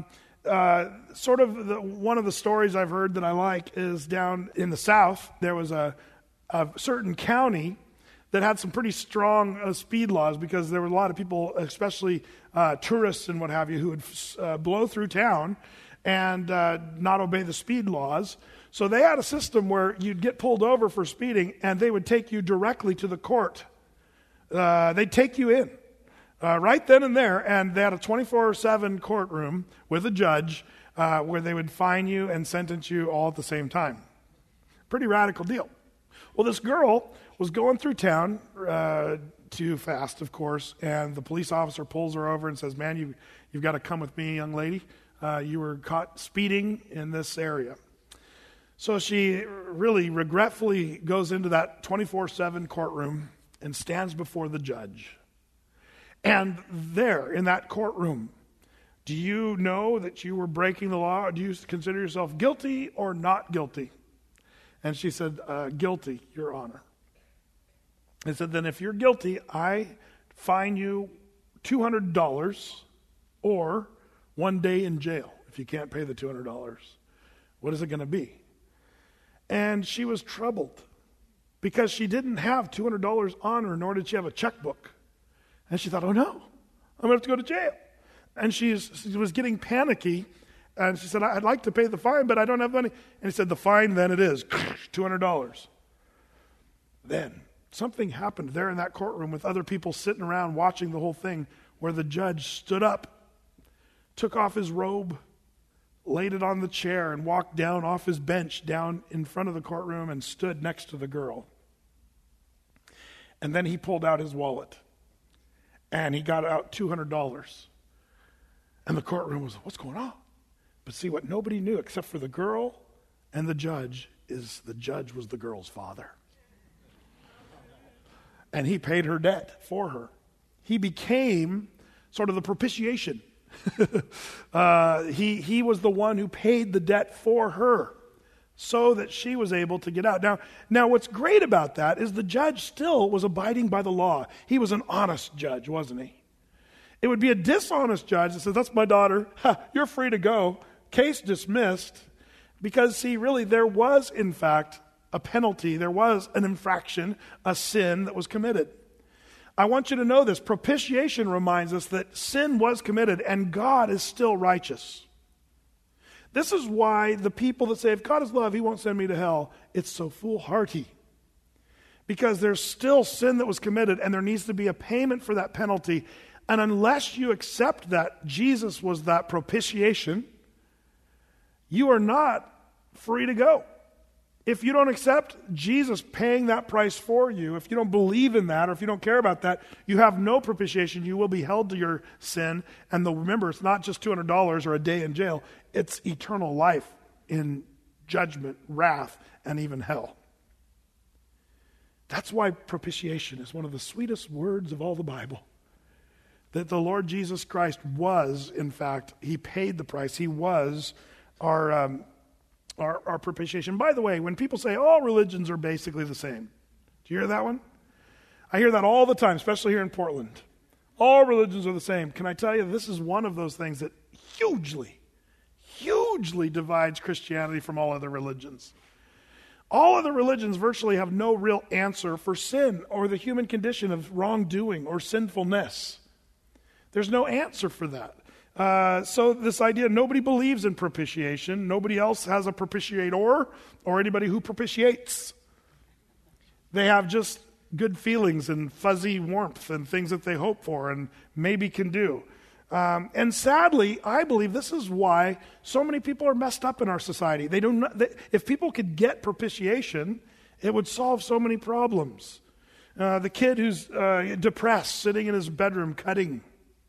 one of the stories I've heard that I like is down in the South, there was a certain county that had some pretty strong speed laws because there were a lot of people, especially tourists and what have you, who would blow through town and not obey the speed laws. So they had a system where you'd get pulled over for speeding and they would take you directly to the court. They'd take you in right then and there, and they had a 24/7 courtroom with a judge where they would fine you and sentence you all at the same time. Pretty radical deal. Well, this girl was going through town too fast, of course, and the police officer pulls her over and says, "Man, you've got to come with me, young lady. You were caught speeding in this area." So she really regretfully goes into that 24/7 courtroom and stands before the judge. And there, in that courtroom, do you know that you were breaking the law? Do you consider yourself guilty or not guilty? And she said, "Guilty, Your Honor." He said, "Then if you're guilty, I fine you $200 or 1 day in jail if you can't pay the $200. What is it going to be?" And she was troubled because she didn't have $200 on her, nor did she have a checkbook. And she thought, "Oh no, I'm going to have to go to jail." And she was getting panicky. And she said, "I'd like to pay the fine, but I don't have money." And he said, "The fine then it is, $200. Then something happened there in that courtroom with other people sitting around watching the whole thing, where the judge stood up, took off his robe, laid it on the chair, and walked down off his bench down in front of the courtroom and stood next to the girl. And then he pulled out his wallet, and he got out $200. And the courtroom was, "What's going on?" But see, what nobody knew except for the girl and the judge is the judge was the girl's father. And he paid her debt for her. He became sort of the propitiation. He was the one who paid the debt for her so that she was able to get out. Now, what's great about that is the judge still was abiding by the law. He was an honest judge, wasn't he? It would be a dishonest judge that says, "That's my daughter. You're free to go. Case dismissed." Because, see, really, there was, in fact, a penalty. There was an infraction, a sin that was committed. I want you to know this. Propitiation reminds us that sin was committed and God is still righteous. This is why the people that say, "If God is love, He won't send me to hell," it's so foolhardy. Because there's still sin that was committed and there needs to be a payment for that penalty. And unless you accept that Jesus was that propitiation, you are not free to go. If you don't accept Jesus paying that price for you, if you don't believe in that, or if you don't care about that, you have no propitiation. You will be held to your sin. And remember, it's not just $200 or a day in jail. It's eternal life in judgment, wrath, and even hell. That's why propitiation is one of the sweetest words of all the Bible. That the Lord Jesus Christ was, in fact, He paid the price. He was our propitiation. By the way, when people say all religions are basically the same, do you hear that one? I hear that all the time, especially here in Portland. All religions are the same. Can I tell you, this is one of those things that hugely divides Christianity from all other religions. All other religions virtually have no real answer for sin or the human condition of wrongdoing or sinfulness. There's no answer for that. So this idea, nobody believes in propitiation. Nobody else has a propitiator or anybody who propitiates. They have just good feelings and fuzzy warmth and things that they hope for and maybe can do. And sadly, I believe this is why so many people are messed up in our society. If people could get propitiation, it would solve so many problems. The kid who's depressed, sitting in his bedroom cutting.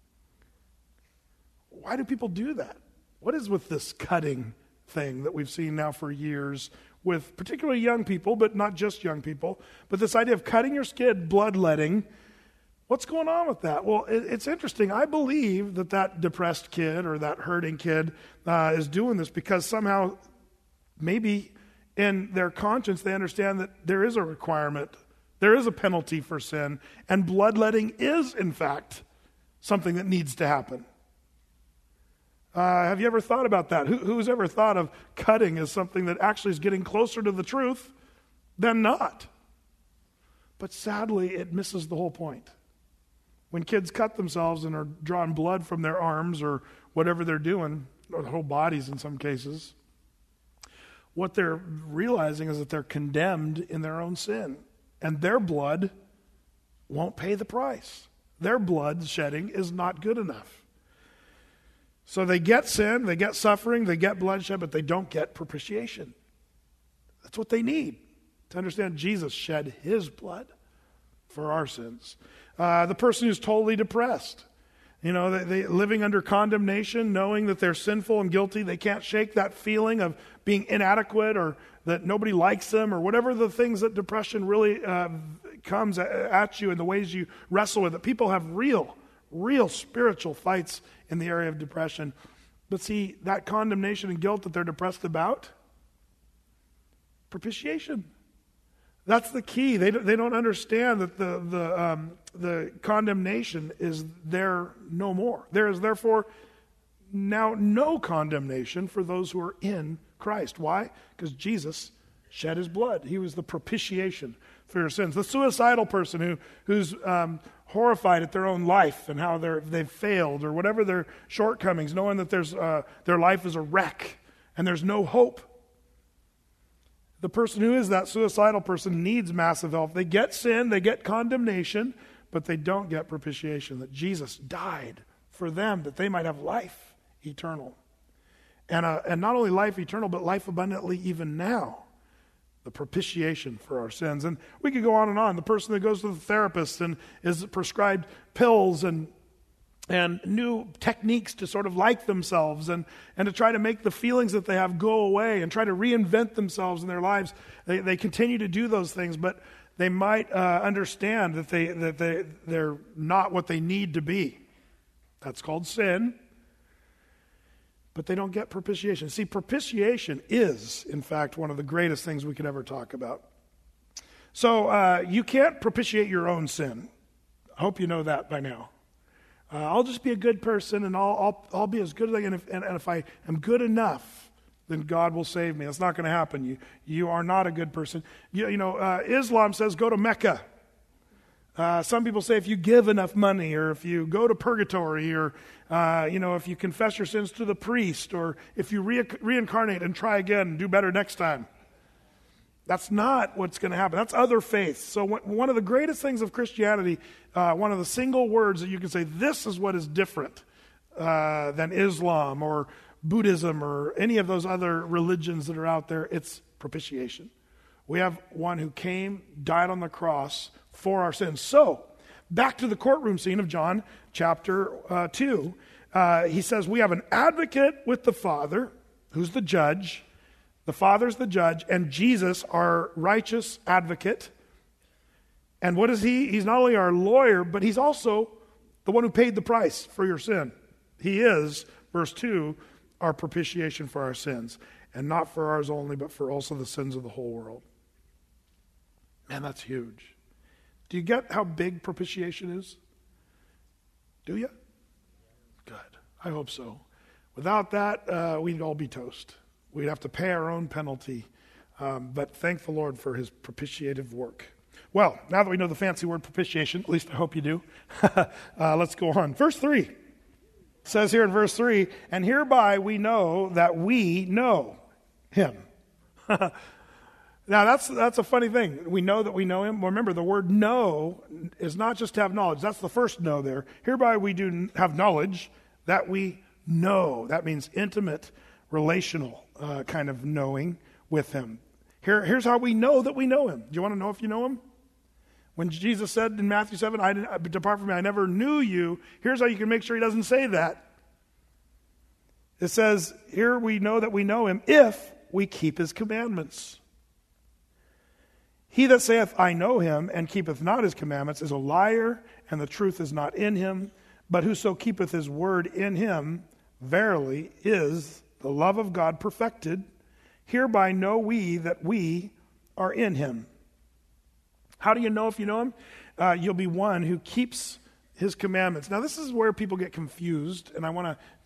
Why do people do that? What is with this cutting thing that we've seen now for years with particularly young people, but not just young people, but this idea of cutting your skin, bloodletting? What's going on with that? Well, it's interesting. I believe that depressed kid or that hurting kid is doing this because somehow, maybe in their conscience, they understand that there is a requirement, there is a penalty for sin, and bloodletting is, in fact, something that needs to happen. Have you ever thought about that? Who's ever thought of cutting as something that actually is getting closer to the truth than not? But sadly, it misses the whole point. When kids cut themselves and are drawing blood from their arms or whatever they're doing, or their whole bodies in some cases, what they're realizing is that they're condemned in their own sin. And their blood won't pay the price. Their blood shedding is not good enough. So they get sin, they get suffering, they get bloodshed, but they don't get propitiation. That's what they need to understand Jesus shed his blood for our sins. The person who's totally depressed, they living under condemnation, knowing that they're sinful and guilty, they can't shake that feeling of being inadequate or that nobody likes them or whatever the things that depression really comes at you and the ways you wrestle with it. People have real spiritual fights in the area of depression. But see, that condemnation and guilt that they're depressed about, propitiation. That's the key. They don't understand that the condemnation is there no more. There is therefore now no condemnation for those who are in Christ. Why? Because Jesus shed his blood. He was the propitiation for your sins. The suicidal person who's horrified at their own life and how they've failed or whatever their shortcomings, knowing that their life is a wreck and there's no hope. The person who is that suicidal person needs massive help. They get sin, they get condemnation, but they don't get propitiation, that Jesus died for them, that they might have life eternal. And not only life eternal, but life abundantly even now. The propitiation for our sins. And we could go on and on. The person that goes to the therapist and is prescribed pills and new techniques to sort of like themselves and to try to make the feelings that they have go away and try to reinvent themselves in their lives. They continue to do those things, but they might understand that they're not what they need to be. That's called sin. But they don't get propitiation. See, propitiation is, in fact, one of the greatest things we could ever talk about. So you can't propitiate your own sin. I hope you know that by now. I'll just be a good person, and I'll be as good as I can. And if I am good enough, then God will save me. That's not going to happen. You are not a good person. Islam says go to Mecca. Some people say if you give enough money, or if you go to purgatory, or if you confess your sins to the priest, or if you reincarnate and try again and do better next time. That's not what's going to happen. That's other faiths. So one of the greatest things of Christianity, one of the single words that you can say, this is what is different than Islam or Buddhism or any of those other religions that are out there, it's propitiation. We have one who came, died on the cross for our sins. So, back to the courtroom scene of John chapter 2. He says, we have an advocate with the Father, who's the judge. The Father's the judge, and Jesus, our righteous advocate. And what is he? He's not only our lawyer, but he's also the one who paid the price for your sin. He is, verse 2, our propitiation for our sins. And not for ours only, but for also the sins of the whole world. Man, that's huge. Do you get how big propitiation is? Do you? Good. I hope so. Without that, we'd all be toast. We'd have to pay our own penalty. But thank the Lord for his propitiative work. Well, now that we know the fancy word propitiation, at least I hope you do, let's go on. Verse 3 says here in verse 3, and hereby we know that we know him. Now, that's a funny thing. We know that we know him. Well, remember, the word know is not just to have knowledge. That's the first know there. Hereby we do have knowledge that we know. That means intimate, relational kind of knowing with him. Here's how we know that we know him. Do you want to know if you know him? When Jesus said in Matthew 7, depart from me, I never knew you. Here's how you can make sure he doesn't say that. It says, here we know that we know him if we keep his commandments. He that saith, I know him, and keepeth not his commandments, is a liar, and the truth is not in him. But whoso keepeth his word in him, verily is the love of God perfected. Hereby know we that we are in him. How do you know if you know him? You'll be one who keeps his commandments. Now, this is where people get confused, and I want to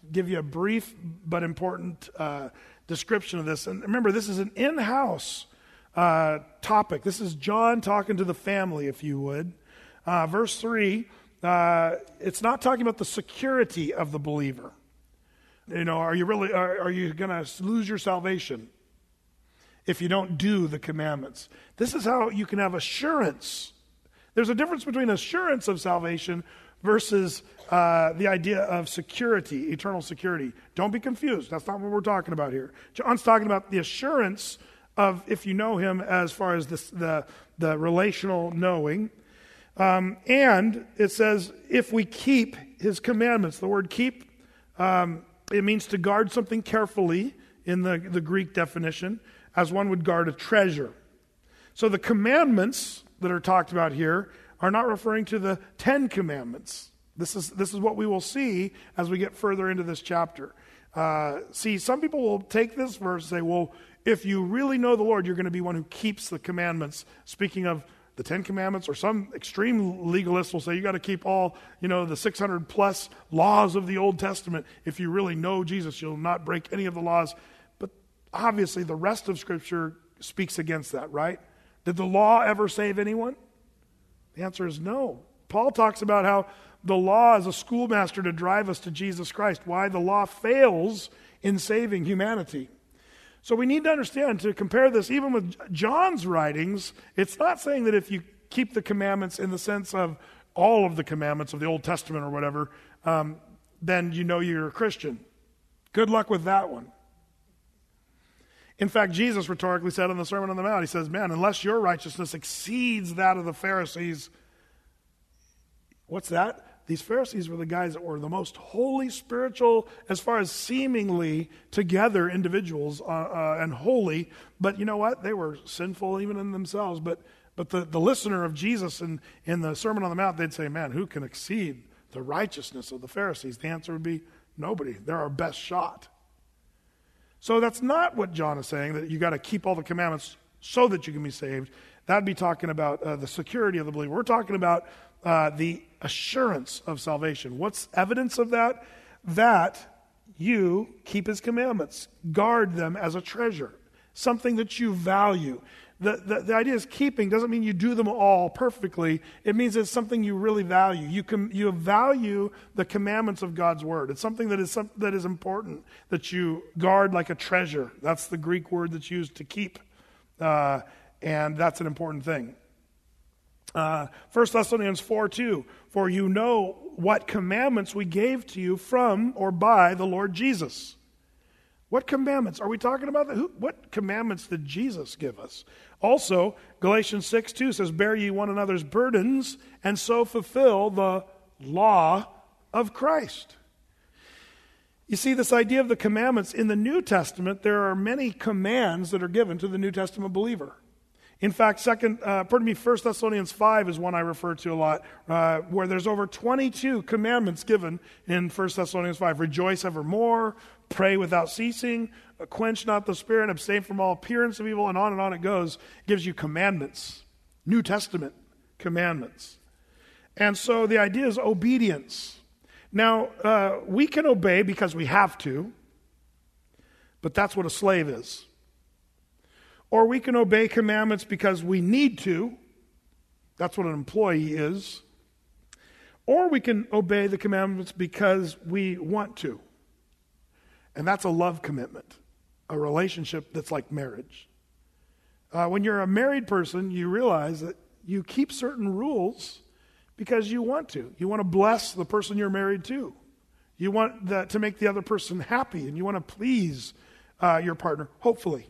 give you a brief but important description of this. And remember, this is an in-house topic. This is John talking to the family, if you would. Verse 3, it's not talking about the security of the believer. Are you going to lose your salvation if you don't do the commandments? This is how you can have assurance. There's a difference between assurance of salvation versus the idea of security, eternal security. Don't be confused. That's not what we're talking about here. John's talking about the assurance of if you know him as far as the relational knowing. And it says, if we keep his commandments. The word keep, it means to guard something carefully in the Greek definition, as one would guard a treasure. So the commandments that are talked about here are not referring to the 10 commandments. This is what we will see as we get further into this chapter. Some people will take this verse and say, well, if you really know the Lord, you're going to be one who keeps the commandments. Speaking of the 10 commandments, or some extreme legalists will say you got to keep all, the 600 plus laws of the Old Testament. If you really know Jesus, you'll not break any of the laws. But obviously the rest of Scripture speaks against that, right? Did the law ever save anyone? The answer is no. Paul talks about how the law is a schoolmaster to drive us to Jesus Christ. Why the law fails in saving humanity. So we need to understand, to compare this even with John's writings, it's not saying that if you keep the commandments in the sense of all of the commandments of the Old Testament or whatever, then you're a Christian. Good luck with that one. In fact, Jesus rhetorically said in the Sermon on the Mount, he says, man, unless your righteousness exceeds that of the Pharisees, what's that? These Pharisees were the guys that were the most holy, spiritual, as far as seemingly together individuals and holy. But you know what? They were sinful even in themselves. But the listener of Jesus in the Sermon on the Mount, they'd say, man, who can exceed the righteousness of the Pharisees? The answer would be nobody. They're our best shot. So that's not what John is saying, that you got to keep all the commandments so that you can be saved. That'd be talking about the security of the believer. We're talking about the assurance of salvation. What's evidence of that? That you keep his commandments. Guard them as a treasure. Something that you value. The idea is keeping doesn't mean you do them all perfectly. It means it's something you really value. You value the commandments of God's word. It's something that is important, that you guard like a treasure. That's the Greek word that's used to keep. And that's an important thing. 1 Thessalonians 4:2, for you know what commandments we gave to you from or by the Lord Jesus. What commandments? Are we talking about what commandments did Jesus give us? Also, Galatians 6:2 says, bear ye one another's burdens, and so fulfill the law of Christ. You see, this idea of the commandments in the New Testament, there are many commands that are given to the New Testament believer. In fact, 1 Thessalonians 5 is one I refer to a lot, where there's over 22 commandments given in 1 Thessalonians 5. Rejoice evermore, pray without ceasing, quench not the spirit, abstain from all appearance of evil, and on it goes. It gives you commandments, New Testament commandments. And so the idea is obedience. Now, we can obey because we have to, but that's what a slave is. Or we can obey commandments because we need to. That's what an employee is. Or we can obey the commandments because we want to. And that's a love commitment, a relationship that's like marriage. When you're a married person, you realize that you keep certain rules because you want to. You want to bless the person you're married to. You want to make the other person happy, and you want to please your partner, hopefully.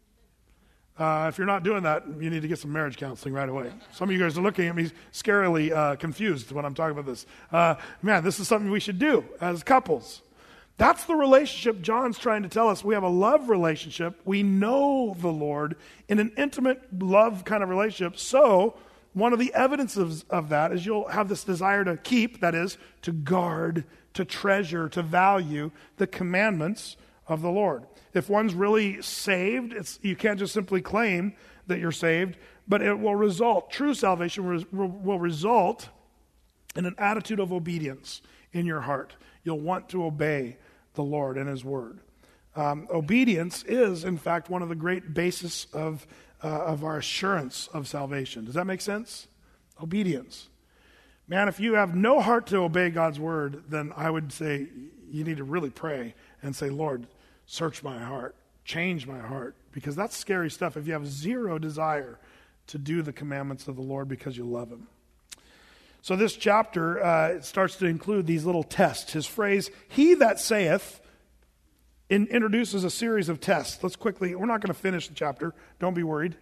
If you're not doing that, you need to get some marriage counseling right away. Some of you guys are looking at me scarily confused when I'm talking about this. Man, this is something we should do as couples. That's the relationship John's trying to tell us. We have a love relationship. We know the Lord in an intimate love kind of relationship. So one of the evidences of that is you'll have this desire to keep, that is, to guard, to treasure, to value the commandments of the Lord. If one's really saved, you can't just simply claim that you're saved, but it will result, true salvation will result in an attitude of obedience in your heart. You'll want to obey the Lord and his word. Obedience is, in fact, one of the great bases of our assurance of salvation. Does that make sense? Obedience. Man, if you have no heart to obey God's word, then I would say you need to really pray and say, Lord, search my heart, change my heart, because that's scary stuff if you have zero desire to do the commandments of the Lord because you love him. So this chapter starts to include these little tests. His phrase, he that saith, introduces a series of tests. Let's quickly, we're not going to finish the chapter. Don't be worried.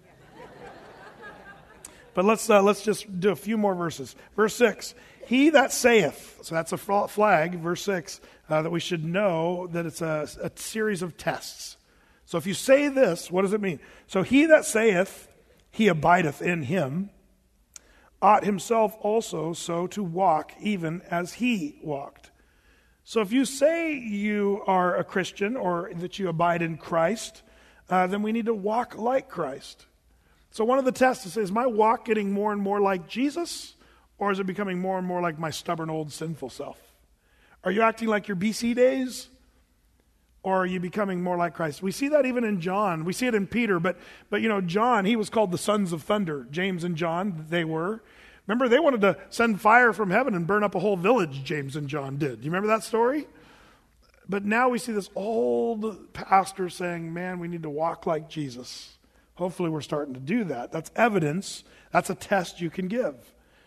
But let's just do a few more verses. Verse 6, he that saith, so that's a flag, verse 6, that we should know that it's a series of tests. So if you say this, what does it mean? So he that saith, he abideth in him, ought himself also so to walk even as he walked. So if you say you are a Christian or that you abide in Christ, then we need to walk like Christ. So one of the tests is my walk getting more and more like Jesus, or is it becoming more and more like my stubborn old sinful self? Are you acting like your BC days, or are you becoming more like Christ? We see that even in John. We see it in Peter, but you know, John, he was called the sons of thunder. James and John, they were. Remember, they wanted to send fire from heaven and burn up a whole village, James and John did. Do you remember that story? But now we see this old pastor saying, man, we need to walk like Jesus. Hopefully we're starting to do that. That's evidence. That's a test you can give.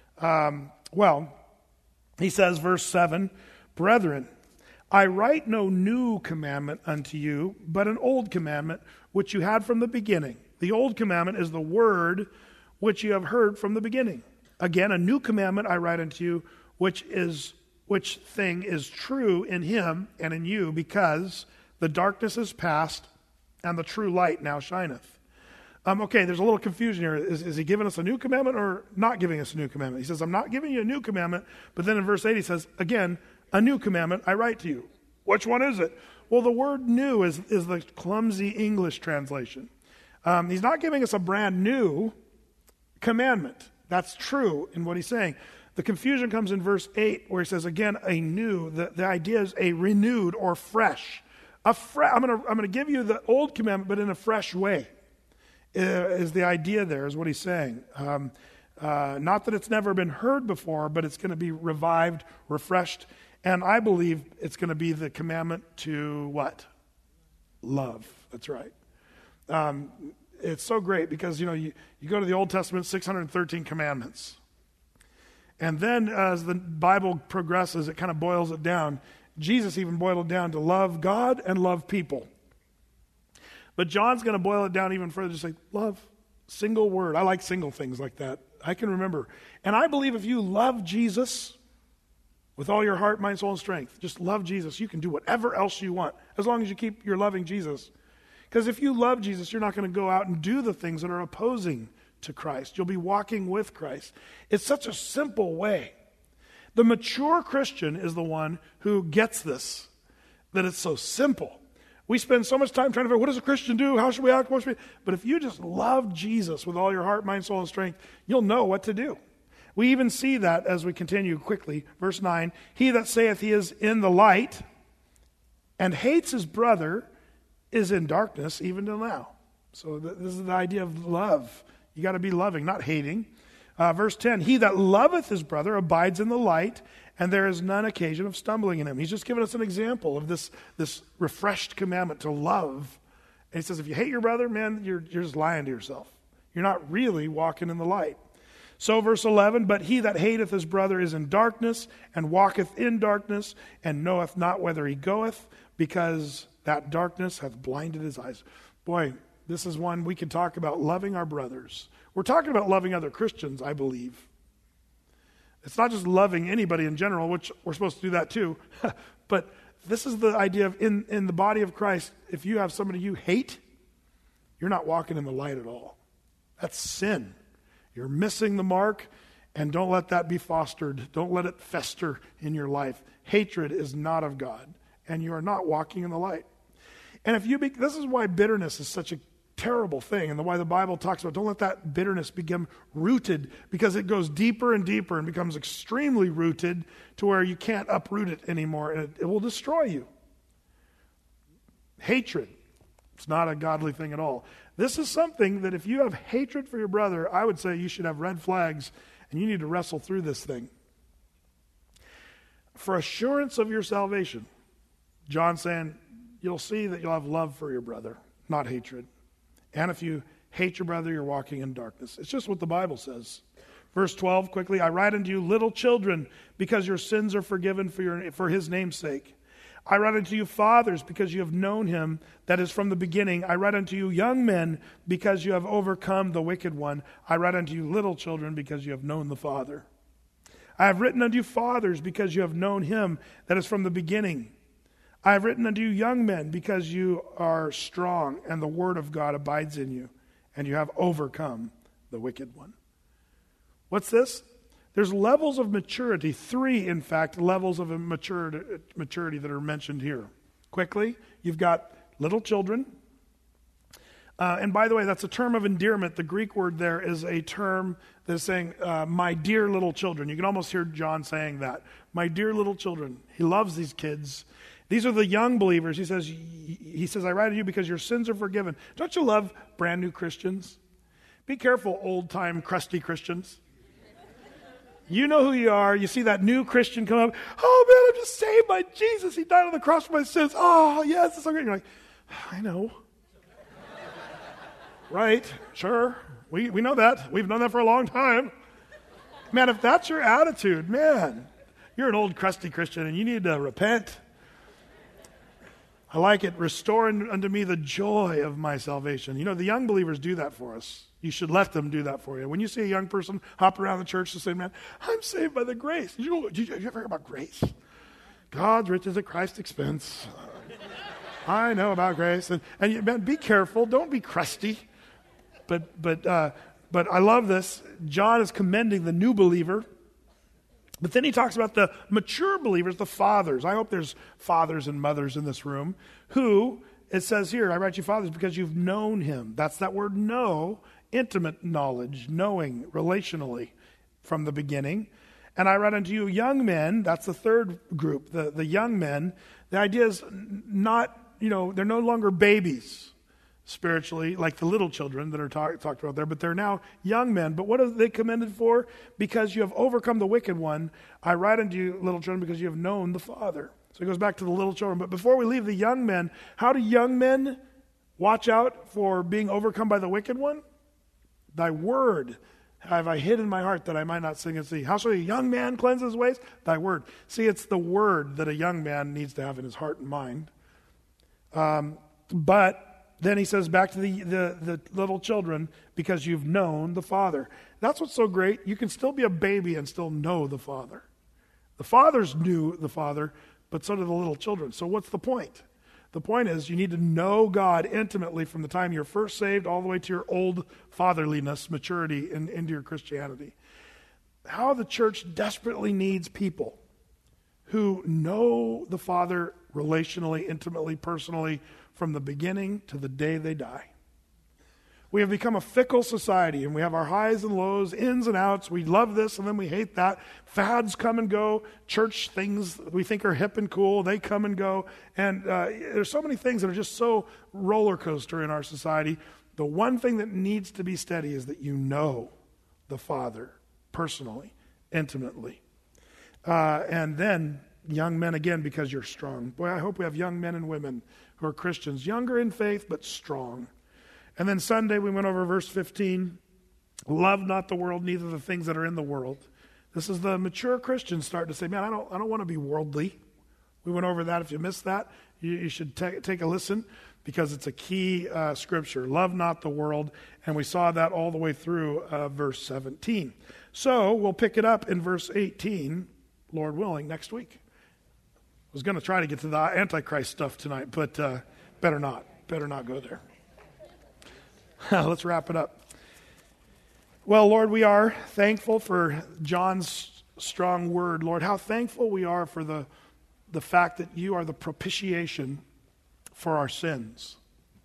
He says, verse 7, brethren, I write no new commandment unto you, but an old commandment which you had from the beginning. The old commandment is the word which you have heard from the beginning. Again, a new commandment I write unto you, which thing is true in him and in you, because the darkness is past and the true light now shineth. Okay, there's a little confusion here. Is he giving us a new commandment or not giving us a new commandment? He says, I'm not giving you a new commandment, but then in verse 8 he says, again, a new commandment I write to you. Which one is it? Well, the word new is the clumsy English translation. He's not giving us a brand new commandment. That's true in what he's saying. The confusion comes in verse 8 where he says, again, a new. The idea is a renewed or fresh. I'm going to give you the old commandment, but in a fresh way. Is the idea there, is what he's saying. Not that it's never been heard before, but it's going to be revived, refreshed, and I believe it's going to be the commandment to what? Love. That's right. It's so great because, you go to the Old Testament, 613 commandments. And then as the Bible progresses, it kind of boils it down. Jesus even boiled it down to love God and love people. But John's going to boil it down even further, just say, love, single word. I like single things like that. I can remember. And I believe if you love Jesus with all your heart, mind, soul, and strength, just love Jesus, you can do whatever else you want, as long as you keep your loving Jesus. Because if you love Jesus, you're not going to go out and do the things that are opposing to Christ. You'll be walking with Christ. It's such a simple way. The mature Christian is the one who gets this, that it's so simple. We spend so much time trying to figure out, what does a Christian do? How should we act? But if you just love Jesus with all your heart, mind, soul, and strength, you'll know what to do. We even see that as we continue quickly. Verse 9, he that saith he is in the light and hates his brother is in darkness even till now. So this is the idea of love. You got to be loving, not hating. Verse 10, he that loveth his brother abides in the light, and there is none occasion of stumbling in him. He's just given us an example of this refreshed commandment to love. And he says, if you hate your brother, man, you're just lying to yourself. You're not really walking in the light. So verse 11, but he that hateth his brother is in darkness, and walketh in darkness, and knoweth not whither he goeth, because that darkness hath blinded his eyes. Boy, this is one we can talk about, loving our brothers. We're talking about loving other Christians, I believe. It's not just loving anybody in general, which we're supposed to do that too. But this is the idea of in the body of Christ, if you have somebody you hate, you're not walking in the light at all. That's sin. You're missing the mark, and don't let that be fostered. Don't let it fester in your life. Hatred is not of God, and you are not walking in the light. And this is why bitterness is such a terrible thing, and why the Bible talks about don't let that bitterness become rooted, because it goes deeper and deeper and becomes extremely rooted to where you can't uproot it anymore, and it will destroy you. Hatred. It's not a godly thing at all. This is something that if you have hatred for your brother, I would say you should have red flags and you need to wrestle through this thing. For assurance of your salvation, John's saying you'll see that you'll have love for your brother, not hatred. And if you hate your brother, you're walking in darkness. It's just what the Bible says. Verse 12, quickly, I write unto you little children because your sins are forgiven for his name's sake. I write unto you fathers because you have known him that is from the beginning. I write unto you young men because you have overcome the wicked one. I write unto you little children because you have known the Father. I have written unto you fathers because you have known him that is from the beginning. I have written unto you young men because you are strong and the word of God abides in you and you have overcome the wicked one. What's this? There's levels of maturity, 3, in fact, levels of maturity that are mentioned here. Quickly, you've got little children. And by the way, that's a term of endearment. The Greek word there is a term that is saying, my dear little children. You can almost hear John saying that. My dear little children. He loves these kids. These are the young believers. He says, I write to you because your sins are forgiven. Don't you love brand new Christians? Be careful, old-time, crusty Christians. You know who you are. You see that new Christian come up. Oh, man, I'm just saved by Jesus. He died on the cross for my sins. Oh, yes, it's so great. You're like, I know. Right, sure. We know that. We've known that for a long time. Man, if that's your attitude, man, you're an old crusty Christian and you need to repent. I like it. Restore unto me the joy of my salvation. You know, the young believers do that for us. You should let them do that for you. When you see a young person hop around the church and say, man, I'm saved by the grace. Did you ever hear about grace? God's riches at Christ's expense. I know about grace. And man, be careful. Don't be crusty. But I love this. John is commending the new believer. But then he talks about the mature believers, the fathers. I hope there's fathers and mothers in this room who, it says here, I write you fathers because you've known him. That's that word know, intimate knowledge, knowing relationally from the beginning. And I write unto you young men, that's the third group, the young men. The idea is not, they're no longer babies spiritually, like the little children that are talked about there, but they're now young men. But what are they commended for? Because you have overcome the wicked one. I write unto you, little children, because you have known the Father. So it goes back to the little children. But before we leave the young men, how do young men watch out for being overcome by the wicked one? Thy word have I hid in my heart that I might not sin against thee. How shall a young man cleanse his ways? Thy word. See, it's the word that a young man needs to have in his heart and mind. But then he says back to the little children, because you've known the Father. That's what's so great. You can still be a baby and still know the Father. The fathers knew the Father, but so do the little children. So what's the point? The point is you need to know God intimately from the time you're first saved all the way to your old fatherliness, maturity into your Christianity. How the church desperately needs people who know the Father relationally, intimately, personally, from the beginning to the day they die. We have become a fickle society, and we have our highs and lows, ins and outs. We love this, and then we hate that. Fads come and go. Church things we think are hip and cool, they come and go. And there's so many things that are just so roller coaster in our society. The one thing that needs to be steady is that you know the Father personally, intimately. And then young men again, because you're strong. Boy, I hope we have young men and women who are Christians, younger in faith, but strong. And then Sunday we went over verse 15. Love not the world, neither the things that are in the world. This is the mature Christians starting to say, man, I don't want to be worldly. We went over that. If you missed that, you should take a listen, because it's a key scripture. Love not the world. And we saw that all the way through verse 17. So we'll pick it up in verse 18, Lord willing, next week. I was going to try to get to the Antichrist stuff tonight, but better not. Better not go there. Let's wrap it up. Well, Lord, we are thankful for John's strong word. Lord, how thankful we are for the fact that you are the propitiation for our sins.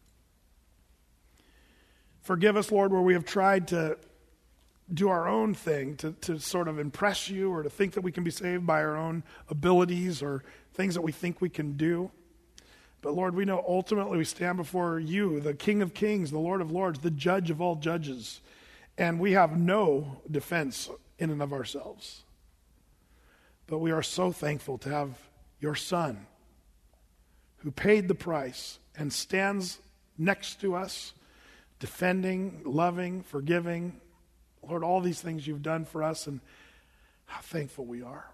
Forgive us, Lord, where we have tried to do our own thing, to sort of impress you, or to think that we can be saved by our own abilities or things that we think we can do. But Lord, we know ultimately we stand before you, the King of Kings, the Lord of Lords, the judge of all judges. And we have no defense in and of ourselves. But we are so thankful to have your Son who paid the price and stands next to us, defending, loving, forgiving. Lord, all these things you've done for us, and how thankful we are.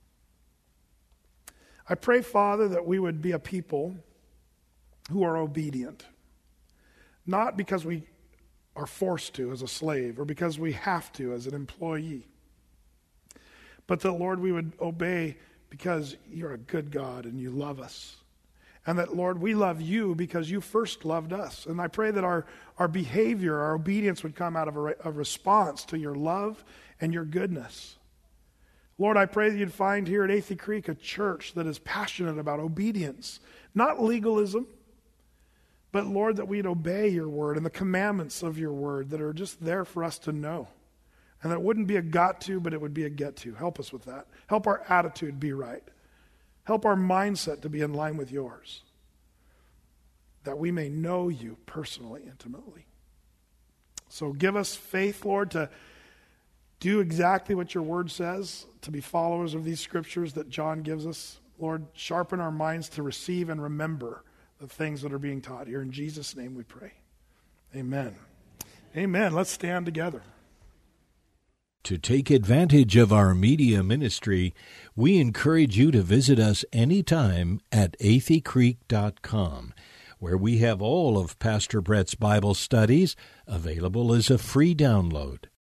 I pray, Father, that we would be a people who are obedient, not because we are forced to as a slave or because we have to as an employee, but that, Lord, we would obey because you're a good God and you love us. And that, Lord, we love you because you first loved us. And I pray that our behavior, our obedience would come out of a response to your love and your goodness. Lord, I pray that you'd find here at Athey Creek a church that is passionate about obedience, not legalism, but, Lord, that we'd obey your word and the commandments of your word that are just there for us to know. And that it wouldn't be a got to, but it would be a get to. Help us with that. Help our attitude be right. Help our mindset to be in line with yours, that we may know you personally, intimately. So give us faith, Lord, to do exactly what your word says, to be followers of these scriptures that John gives us. Lord, sharpen our minds to receive and remember the things that are being taught here. In Jesus' name we pray. Amen. Amen. Let's stand together. To take advantage of our media ministry, we encourage you to visit us anytime at atheycreek.com, where we have all of Pastor Brett's Bible studies available as a free download.